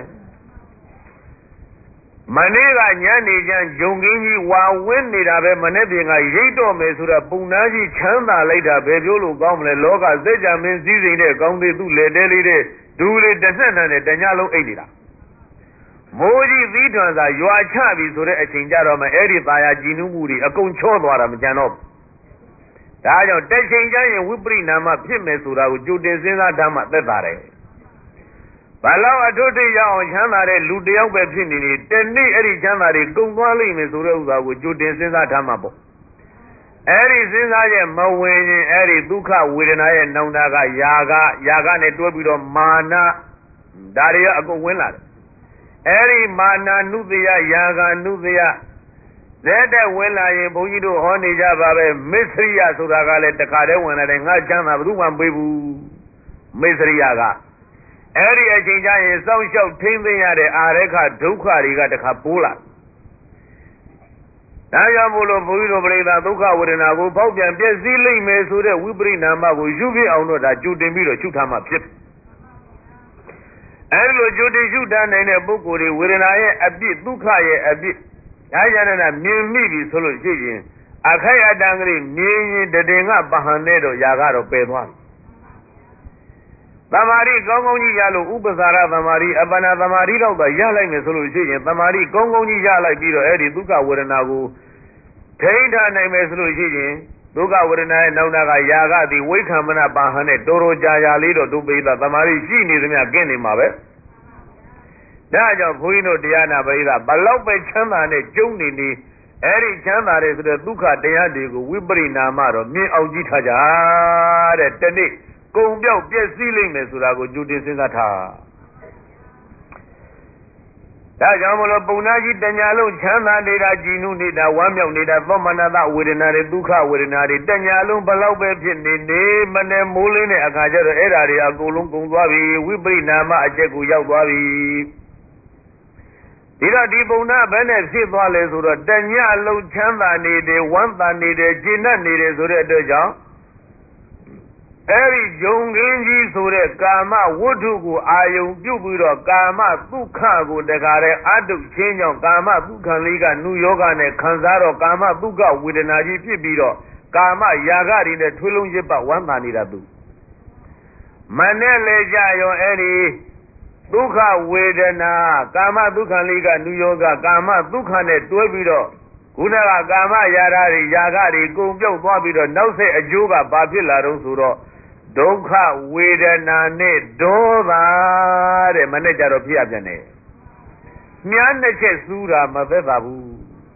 A: မနေ့ကညနေကျန်ဂျုံကင်းကြီးဝါဝင်းနေတာပဲမနေ့ပြင်ကရိတ်တော့မယ်ဆိုတော့ပုံနာကြီးချမ်းသာလိုက်တာဘယ်ပြောလို့ကောင်းမလဲလောကစัจ जा မင်းစည်းစိမ်တဲ့ကောင်းသေးသူ့လေတဲလေးတဲ့ဒူလေးတစ်ဆက်နဲ့တညလုံးအိတ်နေတာမိုးကြီးသီးထွန်စာရွာချပြီဆိုတဲ့အချိန်ကြတော့မှအဲ့ဒီသာယာကြည်နူးမှုတွေအကုန်ချောသွားတာမကြံတော့ဘူးဒါကြောင့်တစ်ချိန်ကျရင်ဝိပရိနာမဖြစ်မယ်ဆိုတာကိုကြိုတင်စဉ်းစားထားမှသက်သာတယ်ဘလောက်အထွတ်ထိပ်ရအောင်ချမ်းသာတဲ့လူတယောက်ပဲဖြစ်နေနေတနေ့အဲ့ဒီချမ်းသာတွေကုန်သွားလိမ့်မယ်ဆိုတဲ့ဥစ္စာကိုကြိုတင်စဉ်းစားထားမှပေါ့အဲ့ဒီစဉ်းစားရဲ့မဝင်ရင်အဲ့ဒီဒုက္ခဝေဒနာရဲ့နောင်တာကယာကယာကနဲ့တွဲပြီးတော့မာနဒါတွေကအကုန်ဝင်လာတယ်အဲ့ဒီမာနာနုတယယာကနုတယဇက်တဲ့ဝင်လာရင်ဘုန်းကြီးတို့ဟောနေကြပါပဲမစ္စရိယဆိုတာကလည်းတခါတည်းဝင်လာတယ်ငါချမ်းသာဘယ်သူမှမပေးဘူးမစ္စရိယကအဲ့ဒီအချိန်ကျရင်စောင့်ရှောက်ထိမ့်သိမ်းရတဲ့အာရခဒုက္ခတွေကတခါပိုးလာဒါကြောင့်မို့လို့ဘုန်းကြီးတို့ပြိဿဒုက္ခဝေဒနာကိုပေါက်ပြန်ပြည့်စည်လိမ့်မယ်ဆိုတဲ့ဝိပရိနာမကိုယူပြအောင်တော့ဒါကြိုတင်ပြီးတော့ရှုထားမှဖြစ်အဲဒီလိုကြိုတင်ရှုထားနိုင်တဲ့ပုဂ္ဂိုလ်တွေဝေဒနာရဲ့အပြစ်ဒုက္ခရဲ့အပြစ်ဒါကြတဲ့မြင်မိပြီဆိုလို့ရှိရင်အခိုက်အတန့်ကလေးမြင်ရင်တည်ငါပဟန်နဲ့တော့ຢာကတော့ပယ်သွားပြီသမာဓိကောင်းကောင်းကြီးရလို့ဥပ္ပစာရသမာဓိအပ္ပနာသမာဓိတော့ရလိုက်မယ်ဆိုလို့ရှိရင်သမာဓိကောင်းကောင်းကြီးရလိုက်ပြီးတော့အဲ့ဒီဒုက္ခဝေဒနာကိုထိန်းထားနိုင်မယ်ဆိုလို့ရှိရင်ဒုက္ခဝေဒနာရဲ့နောက်နာကຢာကသည်ဝိခံမနပါဟန်နဲ့တော်တော်ကြာကြာလေးတော့ဒုပိသသမာဓိရှိနေသမျှကင်းနေမှာပဲဒါကြောင့်ဘုန်းကြီးတို့တရားနာပရိသဘလောက်ပဲချမ်းသာနဲ့ကျုံနေနေအဲ့ဒီချမ်းသာတဲ့ဆိုတဲ့ဒုက္ခတရားတွေကိုဝိပရိနာမတော့မြင်အောင်ကြည့်ထားကြတဲ့တနေ့ကုံပြောက်ပြည့်စည်လိမ့်မယ်ဆိုတာကိုကြိုတင်စဉ်းစားထားဒါကြောင့်မလို့ပုံနာကြီးတညာလုံးချမ်းသာနေတာကြည်နူးနေတာဝမ်းမြောက်နေတာသောမနတဝေဒနာတွေဒုက္ခဝေဒနာတွေတညာလုံးဘလောက်ပဲဖြစ်နေနေမနဲ့မိုးလင်းတဲ့အခါကျတော့အဲ့ဓာတွေအကုန်လုံးကုန်သွားပြီဝိပရိနာမအကျက်ကိုရောက်သွားပြီဒီတော့ဒီပုံနာဘယ်နဲ့ဖြစ်သွားလဲဆိုတော့တညာလုံးချမ်းသာနေတယ်ဝမ်းသာနေတယ်ကျေနပ်နေတယ်ဆိုတဲ့အတွက်ကြောင့် Eri Jonginji Sure Kama Wutuku Ayung Jupiro Kama Tukago Degare Adu Chenyo Kama Tukanliga New Yoga ne Kanzaro Kama Tuka Widenaji Pibiro Kama Yagari ne Tulunjipa Wandaniradu Manele Jayo Eri Tuka Wedena Kama Tukanliga New Yoga Kama Tukane Tuebiro Kunaga Kama Yarari Yagari Kumbyo Wabiro Nose Ajuga Babila Suro Dukha Vedana ne Doda de Manejaro Piabane. Mianache Sura Mavebabu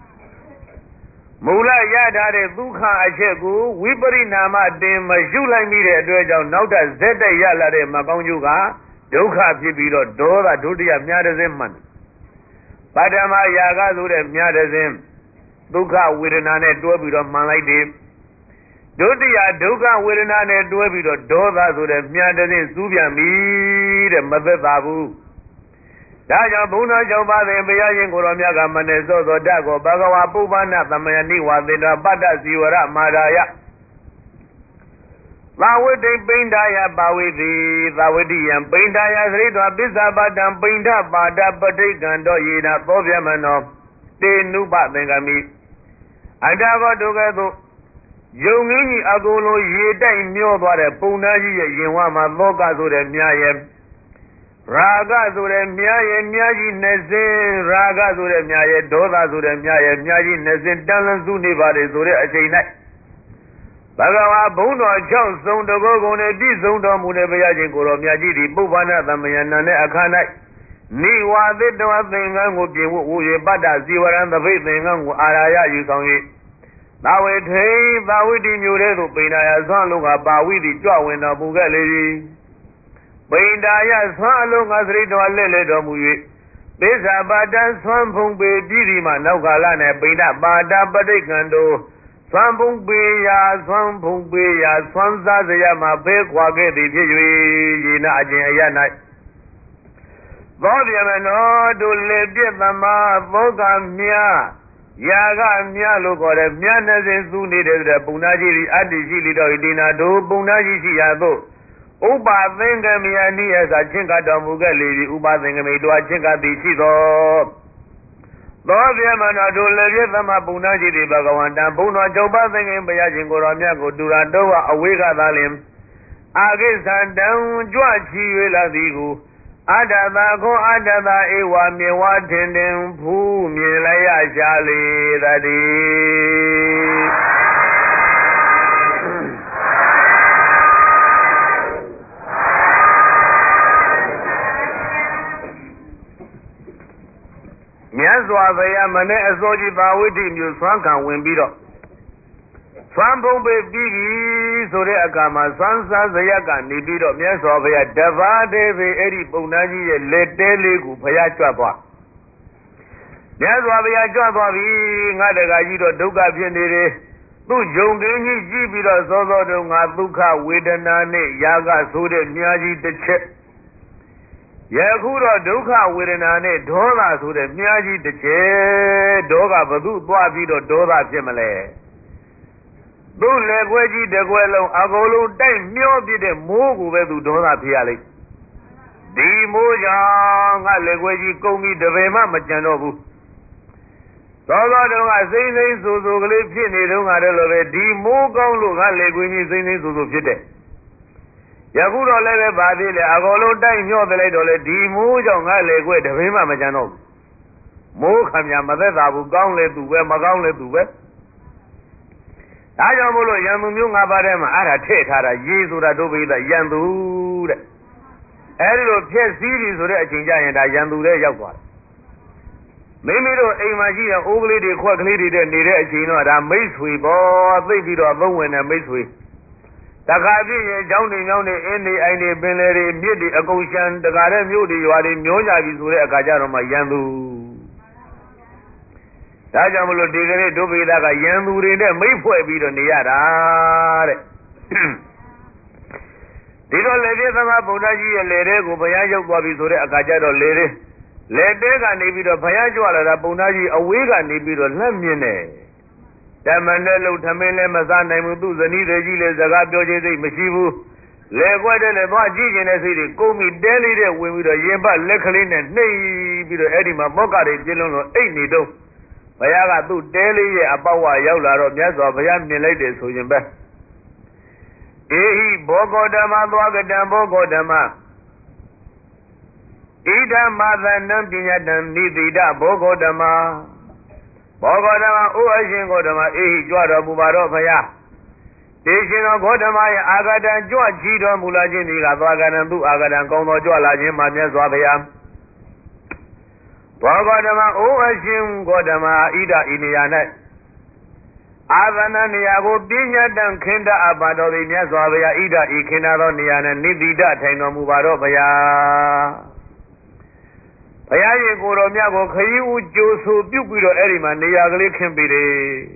A: Mula Yada de Dukha Achegu, Wibari Nama de Majula Mire Dweja, Nauta Zeta Yala de Mabanjuga, Dukha Pibiro, Doda Dudia Miadazim. Padama Yaga Zure Miadazim, Dukha Vedana ne Dobiro Malai. Dodia Duka Wirana Duebido Doda to the Miadazin Subia me the Mother Babu. Daja Buna Jova the Bayan Goromiaga Manezo Dago Bagawa Pubana the Mayaniwa the Bada Ziwara Madaya. Lawiti Bindaya Bawidi, Lawidi and Bindaya Rita Bizabadam Binda Bada Badigando Yina Boviamano, De Nuba Bengami. Adago Dugado. Yongi Agolo Yeda in Myoba, Punaji, Yawama, Loga to the Miayem, Raga to the Miayem, Miaji Nezin, Raga to the Miayem, Doda to the Miayem, Miaji Nezin, Dalan Zuniva, to the Achina Bagawa Bono, John, Zone the Gogon, and this zone of Munebayajin, Goromiaji, Bubana, the Mayanane Akana, Niwa, the Nothing, and would be Bada, Ziwa, and the Faith, and Araya, you saw it. Now it hey, Bawidi Muredo, Pinaya Sanluga, Bawidi, Jawin, Bugali. Pindaya Sanluga, Rito, Lele, Mui. Besa Bada, Swampung Bay, Dirima, Naugalana, Pina, Bada, Badikando, Swampung Bay, Swampung Bay, Swanza, Yama, Bekwage, the Yina, Ayana. Volume, do live Mama, Voga Mia. Yaga Mialo got a Mianas and Zuni the Bunaji, Adiji, Dina, do Bunaji Yado. Uba Venga Miani as a Chinka Damuga lady, Uba Venga me do a Chinka di Chido. Lord Yamana do Levama Bunaji di Bagawanda, Buna Joba Venga Bayajin Goramiago, Durandoa, Awega Dalim. Agis and down Juachi Lavigo. Adaba go adaba ewa me watendem pu me la ya jale dadi Myazwa baya mane azoji bawidi myu swan kan win bi do Swan bong be bigi so de akama swan san zaya ni bi do Myazwa baya dava de be eri Punaji ye lete le ku phaya chwa twa Myazwa baya chwa twa bi nga daga ji do dukha phit ne de tu jongin ji ji bi do so so do nga dukha vedana ne yaga so de myaji techet Yaku do dukha vedana ne doda so de myaji techet doga badu twa bi do doda phit ma le Do legweji de gwelong agolo dai myo bi de mo ku be tu doda phit ya lai Di mo ja nga legweji koung bi de be ma ma chan do bu Though do nga sein sein so so kale phit ne do nga de lo be di mo kaung lo nga legweji sein sein so so phit de Yaku do le be ba thi le agolo dai myo de lai do le di mo jaung nga legwe de be ma ma chan do Mo kham ya maသက်tha bu kaung le tu be ma kaung le tu be Daကြောင့်မို့လို့ယံသူမျိုး၅ပါးထဲမှာအဲ့ဒါထည့်ထားတာရေးဆိုတာတို့ပိသယံသူတဲ့အဲ့ဒီလိုဖြည့်စည်းပြီဆိုတဲ့အချိန်ကျရင်ဒါယံသူတဲ့ရောက်သွားတယ်မိမိတို့အိမ်မှာရှိတဲ့အိုးကလေးတွေခွက်ကလေးတွေတဲ့နေတဲ့အချိန်တော့ဒါမိတ်ဆွေပေါ်သိပြီးတော့သုံးဝင်တဲ့မိတ်ဆွေတခါပြည့်ရင်ကျောင်းတွေမြောင်းတွေအင်းတွေအိုင်တွေပင်လယ်တွေမြစ်တွေအကုန်ရှမ်းတခါတဲ့မြို့တွေရွာတွေမျောကြပြီဆိုတဲ့အခါကျတော့မှယံသူဒါကြောင့်မလို့ဒီကနေ့ဒုဗေဒကယံသူတွေနဲ့မိတ်ဖွဲ့ပြီးတော့နေရတာတဲ့ဒီတော့လေပြသမဗုဒ္ဓကြီးရဲ့လေတဲ့ကိုဘုရားရောက်သွားပြီဆိုတဲ့အခါကျတော့လေတဲ့လေတဲ့ကနေပြီးတော့ဘုရားကြွလာတာဗုဒ္ဓကြီးအဝေးကနေပြီးတော့လက်မြင်တယ်ဓမ္မနဲ့လို့ထမင်းလည်းမစားနိုင်ဘူးသူဇနီးတွေကြီးလည်းစကားပြောခြင်းသိမရှိဘူးလေကွက်တဲ့လည်းသွားကြည့်ကျင်တဲ့စိတ်တွေကိုမိတဲလေးတဲ့ဝင်ပြီးတော့ရင်ပတ်လက်ကလေးနဲ့နှိပ်ပြီးတော့အဲ့ဒီမှာမောကတွေပြင်းလုံးလို့အိတ်နေတော့ဘုရားကသူ့တဲလေးရဲ့အပေါက်ဝရောက်လာတော့မြတ်စွာဘုရားမြင်လိုက်တယ်ဆိုရင်ပဲအေဟိဘောဂောဓမ္မသွားကတံဘောဂောဓမ္မဣဒံမာသနံပညာတံနိတိတဘောဂောဓမ္မဘောဂောဓမ္မဥအရှင်ဂောဓမ္မအေဟိကြွတော်မူပါတော့ဘုရားတေရှင်တော်ဂေါတမရဲ့အာဂတံကြွချီတော်မူလာခြင်းဒီကသွားကံသူအာဂတံကောင်းသောကြွလာခြင်းမှာမြတ်စွာဘုရားဘောဂေါတမအိုးအရှင်ဂေါတမဣဒဤနေရာ၌အာသနနေရာကိုပညာတံခင်းတအပ်ပါတော်သည်မြတ်စွာဘုရားဣဒဤခင်းတော်နေရာ၌နိတိတထိုင်တော်မူပါတော့ဘုရားဘုရားရှင်ကိုယ်တော်မြတ်ကိုခရီးဦးကြိုးဆိုပြုပြီးတော့အဲ့ဒီမှာနေရာကလေးခင်းပေးတယ်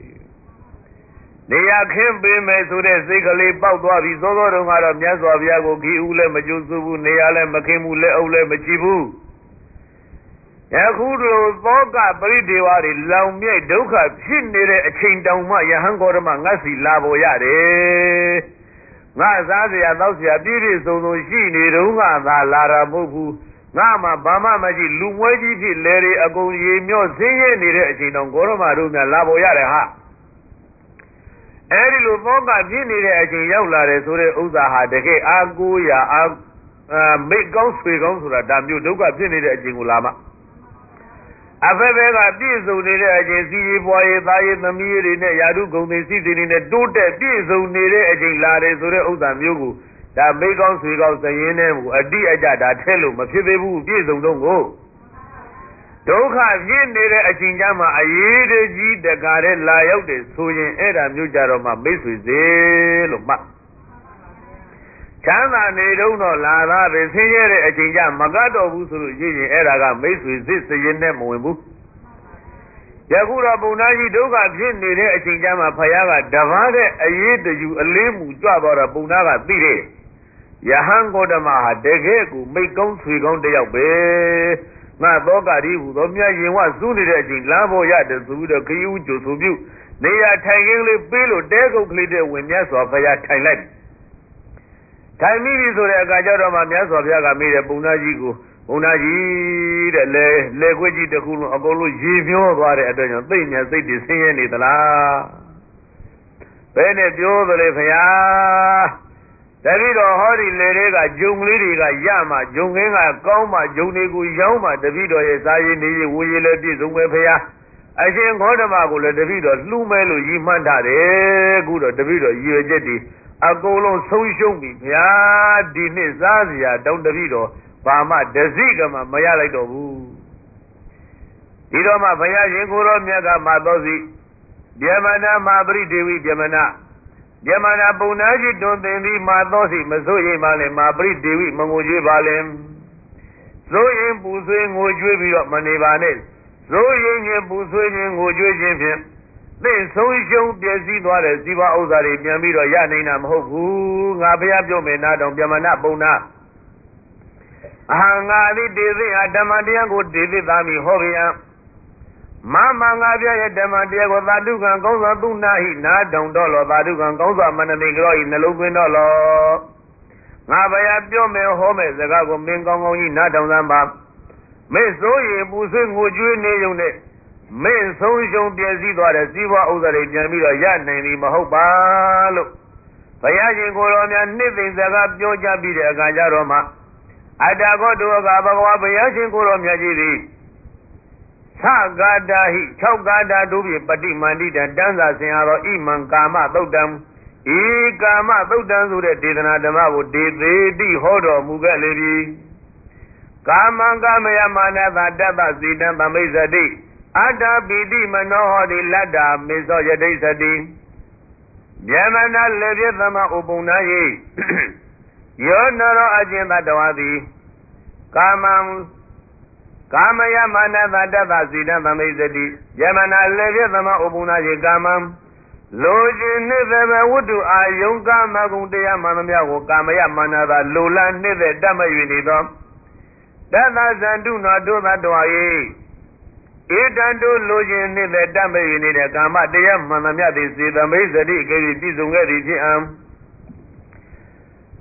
A: နေရာခင်းပေးမယ်ဆိုတဲ့စိတ်ကလေးပေါက်သွားပြီသောသောတုန်းကတော့မြတ်စွာဘုရားကိုခီးဦးလည်းမကြိုးစုဘူးနေရာလည်းမခင်းဘူးလက်အုပ်လည်းမကြည့်ဘူးယခုလိုသောကပရိဒေဝတွေလောင်မြိုက်ဒုက္ခဖြစ်နေတဲ့အချိန်တောင်မှယဟန်ဂေါတမငတ်စီလာပေါ်ရတယ်ငါစားစရာတောက်စရာပြည့်ပြည့်စုံစုံရှိနေတုန်းကသာလာတာမဟုတ်ဘူးငါမှဘာမှမရှိလူမွဲကြီးဖြစ်လေတွေအကုန်ရေမြော့ဆင်းရဲနေတဲ့အချိန်တောင်ဂေါတမတို့များလာပေါ်ရတယ်ဟာအဲ့ဒီလိုသောကပြင်းနေတဲ့အချိန်ရောက်လာတယ်ဆိုတဲ့ဥစ္စာဟာတကယ်အာကိုးရာအာမိတ်ကောင်းဆွေကောင်းဆိုတာဒါမျိုးဒုက္ခဖြစ်နေတဲ့အချိန်ကိုလာမှအဖက်ဖက်ကပြည့်စုံနေတဲ့အချိန်စီရီပွားရေးသားရေးသမီးတွေနဲ့ယာတုဂုံတွေစီစီတွေနဲ့တိုးတက်ပြည့်စုံနေတဲ့အချိန်လာတယ်ဆိုတဲ့ဥစ္စာမျိုးကိုဒါမိတ်ကောင်းဆွေကောင်းစရင်နဲ့ကိုအတိအကျဒါထဲလို့မဖြစ်သေးဘူးပြည့်စုံတော့ကိုဒုက္ခဖြစ်နေတဲ့အချိန်ကျမှအရေးတကြီးတကားတဲ့လာရောက်တယ်ဆိုရင်အဲ့ဒါမျိုးကြတော့မှမိတ်ဆွေစေလို့မှချမ်းသာနေတော့တော့လာသားပဲဆင်းရဲတဲ့အချိန်ကျမကတော့ဘူးဆိုလို့ရရင်အဲ့ဒါကမိတ်ဆွေစစ်စရင်နဲ့မဝင်ဘူးယခုတော့ဘုံသားကြီးဒုက္ခဖြစ်နေတဲ့အချိန်ကျမှဖယားကတပားတဲ့အရေးတယူအလေးမူကြွသွားတော့ဘုံသားကသိတယ်ယဟန်ဂေါတမဟာတကယ်ကိုမိတ်ကောင်းဆွေကောင်းတယောက်ပဲငါသောကတိဟူသောမြတ်ရင်ဝစူးနေတဲ့အချိန်လမ်းပေါ်ရတယ်ဆိုပြီးတော့ခရီးဦးကြိုဆိုပြုနေရာထိုင်ခင်းလေးပေးလို့တဲကုတ်ကလေးတဲ့ဝင်မြတ်စွာဘုရားထိုင်လိုက်ထိုင်မိပြီဆိုတဲ့အခါကျတော့မှမြတ်စွာဘုရားကမေးတယ်ပုံသားကြီးကိုပုံသားကြီးတဲ့လေလေခွေးကြီးတစ်ခုလုံးအကုန်လုံးရေမျောသွားတဲ့အတွက်ကြောင့်သိမ့်ညာစိတ်တွေဆင်းရဲနေသလားဘယ်နဲ့ပြောသလဲဘုရားတပည့်တော်ဟောဒီလေတွေကဂျုံကလေးတွေကရမှဂျုံခင်းကကောင်းမှဂျုံတွေကိုရောင်းမှတပည့်တော်ရဲ့စားရည်နေရည်ဝေရည်လည်းပြည့်စုံပဲဖရာအရှင်ဂေါတမကိုလည်းတပည့်တော်လှူမဲလို့ရည်မှန်းထားတယ်အခုတော့တပည့်တော်ရည်ရွယ်ချက်တွေအကုန်လုံးဆုံးရှုံးပြီဗျာဒီနှစ်စားစရာတောင်းတပည့်တော်ဘာမှတစိကမှမရလိုက်တော့ဘူးဒီတော့မှဘုရားရှင်ကိုယ်တော်မြတ်ကမှာတော်စီဗျမနာမပရိဒေဝိဗျမနာဗျမနာပုံနာရှိတွင်သင်သည်မာသောစီမစိုးရိမ်ပါလေမာပရိဒေဝိမငိုကြွေးပါလေစိုးရင်ပူဆွေးငိုကြွေးပြီးတော့မနေပါနဲ့စိုးရင်ချင်းပူဆွေးခြင်းငိုကြွေးခြင်းဖြင့်သိဆုံးရှုံးပြည့်စည်သွားတဲ့ဇီဝဥစ္စာတွေပြန်ပြီးတော့ရနိုင်တာမဟုတ်ဘူးငါဘုရားပြောမယ်နားတော်ဗျမနာပုံနာအဟံငါသည်ဒေသိအဓမ္မတရားကိုဒေသိသားမိဟောဗျာမမငါပြရဲ့ဓမ္မတရားကိုသာဓုကံကောင်းစွာသူနာဟိနာတောင်တော်လောသာဓုကံကောင်းစွာမနတိကြောဤနှလုံးသွင်းတော်လောငါဘုရားပြောမယ်ဟောမယ်စကားကိုမင်းကောင်းကောင်းကြီးနားတောင်စမ်းပါမေစိုးရင်ပူဆွေးငိုကြွေးနေုံနဲ့မင်းဆုံးရှုံးပြည့်စည်သွားတဲ့ဇီဝဥစ္စာတွေပြန်ပြီးတော့ရနိုင်ပြီမဟုတ်ပါလို့ဘုရားရှင်ကိုယ်တော်များနှစ်သိမ့်စကားပြောကြပြီးတဲ့အခါကျတော့မှအတ္တကောတုကဘဂဝါဘုရားရှင်ကိုယ်တော်မြတ်ကြီးသည်သဂါတာဟိ၆ဂါတာတို့ဖြင့်ပฏิမန္တိတတန်းစာဆင်ရသောဣမံကာမသုတ်တံဤကာမသုတ်တံဆိုတဲ့ဒေသနာဓမ္မကိုဒေသေးတိဟောတော်မူခဲ့လေပြီကာမံကာမယမာနသာတတ္တစီတံသမိစ္ဆတိအတ္တပိတိမနောဟောတိလတ္တာမေသောယတိသတိဗျမနာလေပြသမဥပုံနာယိယောနရောအကျဉ်တတဝါတိကာမံကာမယမာနသာတတ္တစီတံသမိစ္ဆတိဗျမနာလေပြသမဥပုံနာယိကာမံလိုချင်နှစ်သက်ပဲဝတ္ထုအာယုံကာမဂုဏ်တရားမှန်သမျှကိုကာမယမာနသာလိုလားနှစ်သက်တတ်မ၍နေသောတတ္တဇန္တုနာတို့သတ္တဝါယိဧတံတို့လိုချင်နေတဲ့တတ်မဲ့နေတဲ့ကာမတရားမှန်သမျှသည်စေသမိစ္ဆတိအကယ်၍ပြည့်စုံခဲ့သည်ဖြစ်အံ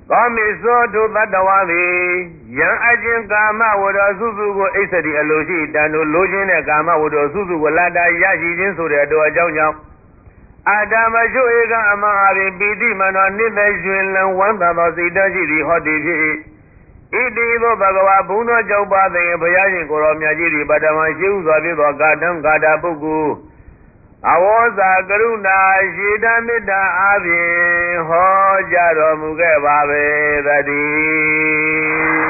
A: သောမိသောတုတတ္တဝါသည်ယံအချင်းကာမဝတ္တစုစုကိုအိသတိအလိုရှိတန်တို့လိုချင်တဲ့ကာမဝတ္တစုစုကိုလာတာရရှိခြင်းဆိုတဲ့အတော်အကြောင်းကြောင့်အာတမရှိဧကအမဟာရိပိတိမနောနိသက်ရွှင်လံဝမ်းသာသောစိတ်တရှိသည်ဟောတိဖြစ်၏ဣတိသောဘဂဝါဘုံသောကြောင့်ပါတဲ့ဘုရားရှင်ကိုယ်တော်မြတ်ကြီးသည်ပထမရှိဥစွာဖြစ်သောကာတံကာတာပုဂ္ဂိုလ်အဝေါဇာကရုဏာရှိတမေတ္တာအပြင်ဟောကြားတော်မူခဲ့ပါပဲတည်း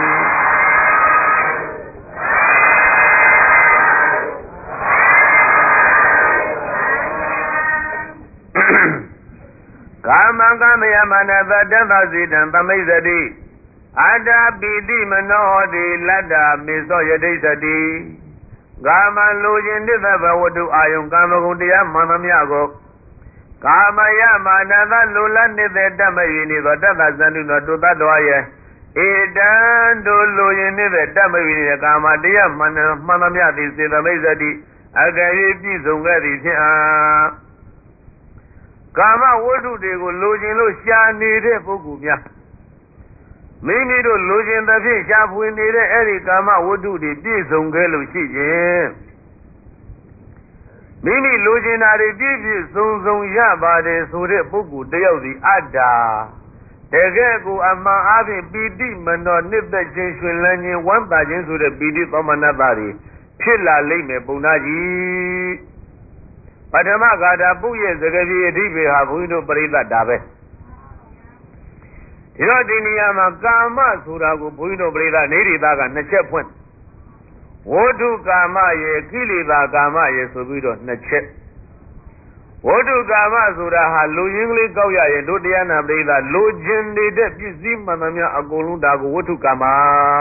A: ကာမံကာမယမနတတသစီတံသမိသတိအတ္တပိတိမနောဟောတိလတ္တမေသောယတိသတိကာမလိုခြင်းနိသဘဝတ္တုအာယုံကာမဂုဏ်တရားမှန်သမျှကိုကာမယမာနသလိုလားနေတဲ့တတ်မ၍နေသောတတ္တဇန္တုသောတုတ္တတော်ရဲ့ဧတံတို့လိုခြင်းနေတဲ့တတ်မ၍နေတဲ့ကာမတရားမှန်မှန်သမျှသည်စေသမိသတိအကယ်၍ပြည့်စုံခဲ့သည်ဖြစ်အားကာမဝတ္ထုတွေကိုလိုချင်လို့ရှာနေတဲ့ပုဂ္ဂိုလ်များမိမိတို့လိုချင်သဖြင့်ရှာဖွေနေတဲ့အဲ့ဒီကာမဝတ္ထုတွေပြည့်စုံခဲ့လို့ရှိရင်မိမိလိုချင်တာတွေပြည့်ပြည့်စုံစုံရပါတယ်ဆိုတဲ့ပုဂ္ဂိုလ်တယောက်စီအတ္တာတကယ်ကိုအမှန်အားဖြင့်ပီတိမနောနှစ်သက်ခြင်းရွှင်လန်းခြင်းဝမ်းသာခြင်းဆိုတဲ့ပီတိသောမနတတွေဖြစ်လာလိမ့်မယ်ပုံနာကြီးပထမဂါထာပုရဲ့စကားပြေအဓိပ္ပာယ်ဟာဘုန်းကြီးတို့ပရိသတ်တာပဲဒီတော့ဒီနေရာမှာကာမဆိုတာကိုဘုန်းကြီးတို့ပရိသတ်နေရိသားကနှစ်ချက်ဖွင့်ဝဋ္ထုကာမရဲ့ကိလေသာကာမရဲ့ဆိုပြီးတော့နှစ်ချက်ဝဋ္ထုကာမဆိုတာဟာလူရင်းကလေးကောက်ရရင်တို့တရားနာပရိသတ်လူချင်းနေတဲ့ပစ္စည်းမှန်သမျှအကုန်လုံးဒါကိုဝဋ္ထုကာမ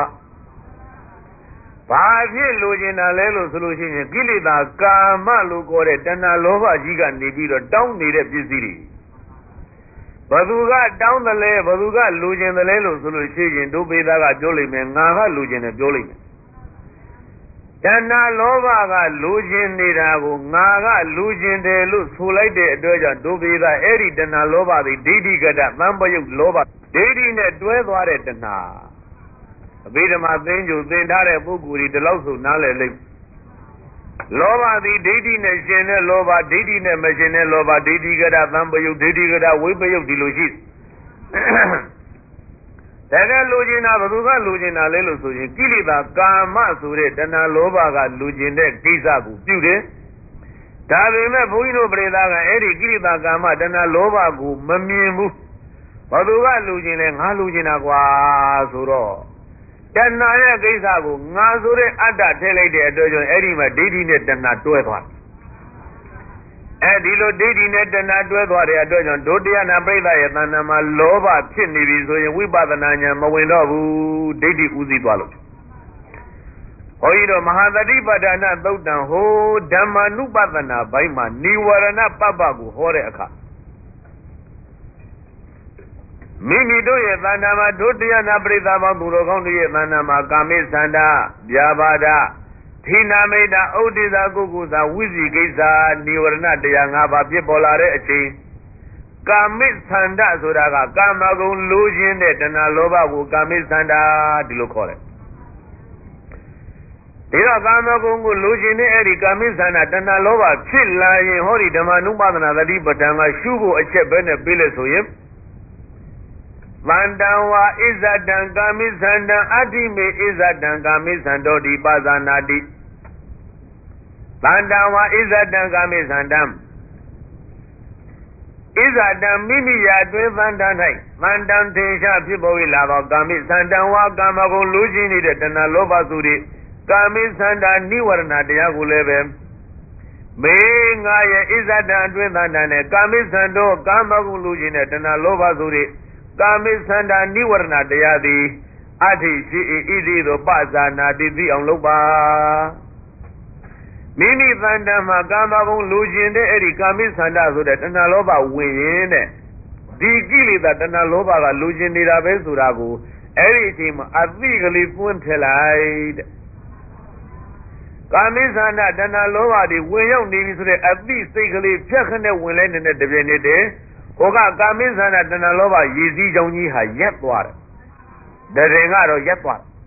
A: ဘာဖြစ်လိုချင်တာလဲလို့ဆိုလို့ရှိရင်ကိလေသာကာမလို့ခေါ်တဲ့တဏှာလောဘကြီးကနေပြီးတော့တောင်းနေတဲ့ပစ္စည်းတွေဘသူကတောင်းတယ်လဲဘသူကလိုချင်တယ်လဲလို့ဆိုလို့ရှိရင်ဒုပေသားကပြောလိမ့်မယ်ငါကလိုချင်တယ်ပြောလိမ့်မယ်တဏှာလောဘကလိုချင်နေတာကိုငါကလိုချင်တယ်လို့ဆိုလိုက်တဲ့အတွက်ကြောင့်ဒုပေသားအဲ့ဒီတဏှာလောဘတွေဒိဋ္ဌိကတသံပယုတ်လောဘဒိဋ္ဌိနဲ့တွဲသွားတဲ့တဏှာအဘိဓမ္မာသင်္ကြန်သင်ထားတဲ့ပုဂ္ဂိုလ်ဒီတလောက်ဆိုနားလည်လိမ့်လောဘသည်ဒိဋ္ဌိနဲ့ရှင်တဲ့လောဘဒိဋ္ဌိနဲ့မရှင်တဲ့လောဘဒိဋ္ဌိကရသံပယုတ်ဒိဋ္ဌိကရဝိပယုတ်ဒီလိုရှိတကယ်လူကျင်တာဘယ်သူကလူကျင်တာလဲလို့ဆိုရင်ကိလေသာကာမဆိုတဲ့တဏှာလောဘကလူကျင်တဲ့ကိစ္စကိုပြုတယ်ဒါပေမဲ့ဘုန်းကြီးတို့ပြိဿကအဲ့ဒီကိလေသာကာမတဏှာလောဘကိုမမြင်ဘူးဘယ်သူကလူကျင်လဲငါလူကျင်တာကွာဆိုတော့တဏှာရဲ့ကိစ္စကိုငါဆိုတဲ့အတ္တထည့်လိုက်တဲ့အတွက်ကြောင့်အဲ့ဒီမှာဒိဋ္ဌိနဲ့တဏှာတွဲသွားအဲဒီလိုဒိဋ္ဌိနဲ့တဏှာတွဲသွားတဲ့အတွက်ကြောင့်ဒုတိယနာပိဋကရဲ့တဏ္ဍာမှာလောဘဖြစ်နေပြီဆိုရင်ဝိပဿနာဉာဏ်မဝင်တော့ဘူးဒိဋ္ဌိဥသိသွားလို့ဘုန်းကြီးတို့မဟာသတိပဋ္ဌာနာသုတ်တံဟိုဓမ္မာနုပဒနာဘိုင်းမှာနိဝရဏပပ္ပကိုဟောတဲ့အခါမိမိတို့ရဲ့သဏ္ဍာန်မှာဒုတိယနာပရိသဘောသူတော်ကောင်းတို့ရဲ့သဏ္ဍာန်မှာကာမိသန္တာဗျာပါဒထိနာမိတာဥဒိသာကုက္ကုသာဝိဇိကိစ္စနိဝရဏတရား၅ပါးဖြစ်ပေါ်လာတဲ့အချိန်ကာမိသန္တာဆိုတာကကာမဂုဏ်လိုချင်တဲ့တဏှာလောဘကိုကာမိသန္တာဒီလိုခေါ်တယ်ဒီတော့ကာမဂုဏ်ကိုလိုချင်တဲ့အဲ့ဒီကာမိသန္တာတဏှာလောဘဖြစ်လာရင်ဟောဒီဓမ္မနုပါဒနာသတိပဋ္ဌာန်ကရှုဖို့အချက်ပဲနဲ့ပြေးလဲဆိုရင်ဗန္တံဝါဣဇတံကာမိသန္တံအတ္တိမေဣဇတံကာမိသန္တောတိပါဇာနာတိဗန္တံဝါဣဇတံကာမိသန္တံဣဇတံမိမိရာတွင်ဗန္တံ၌ဗန္တံထေရှားဖြစ်ပေါ်၏လာသောကာမိသန္တံဝါကာမဂုဏ်လူချင်းနေတဲ့တဏှာလောဘစုတွေကာမိသန္တာနိဝရဏတရားကိုလည်းပဲမေငါရဲ့ဣဇတံအတွင်းဗန္တံနဲ့ကာမိသန္တောကာမဂုဏ်လူချင်းတဲ့တဏှာလောဘစုတွေကာမိသန္တာနိဝရဏတရားသည်အဋ္ဌိရှိဣတိသောပဇာနာတိသိအောင်လုပ်ပါမိမိသန္တာမှာကာမဂုဏ်လူကျင်တဲ့အဲ့ဒီကာမိသန္တာဆိုတဲ့တဏှာလောဘဝင်ရင်တဲ့ဒီကိလေသာတဏှာလောဘကလူကျင်နေတာပဲဆိုတာကိုအဲ့ဒီအချိန်မှာအသိကလေးပွင့်ထလိုက်တဲ့ကာမိသန္တာတဏှာလောဘတွေဝင်ရောက်နေပြီဆိုတဲ့အသိစိတ်ကလေးဖြတ်ခနဲ့ဝင်လိုက်နေတဲ့တပြည့်နဲ့တည်းဟဟိုကကာမိသနာတဏှာလောဘရည်စည်းကြောင်းကြီးဟာရက်သွားတယ်တရင်ကတော့ရက်သွားတယ်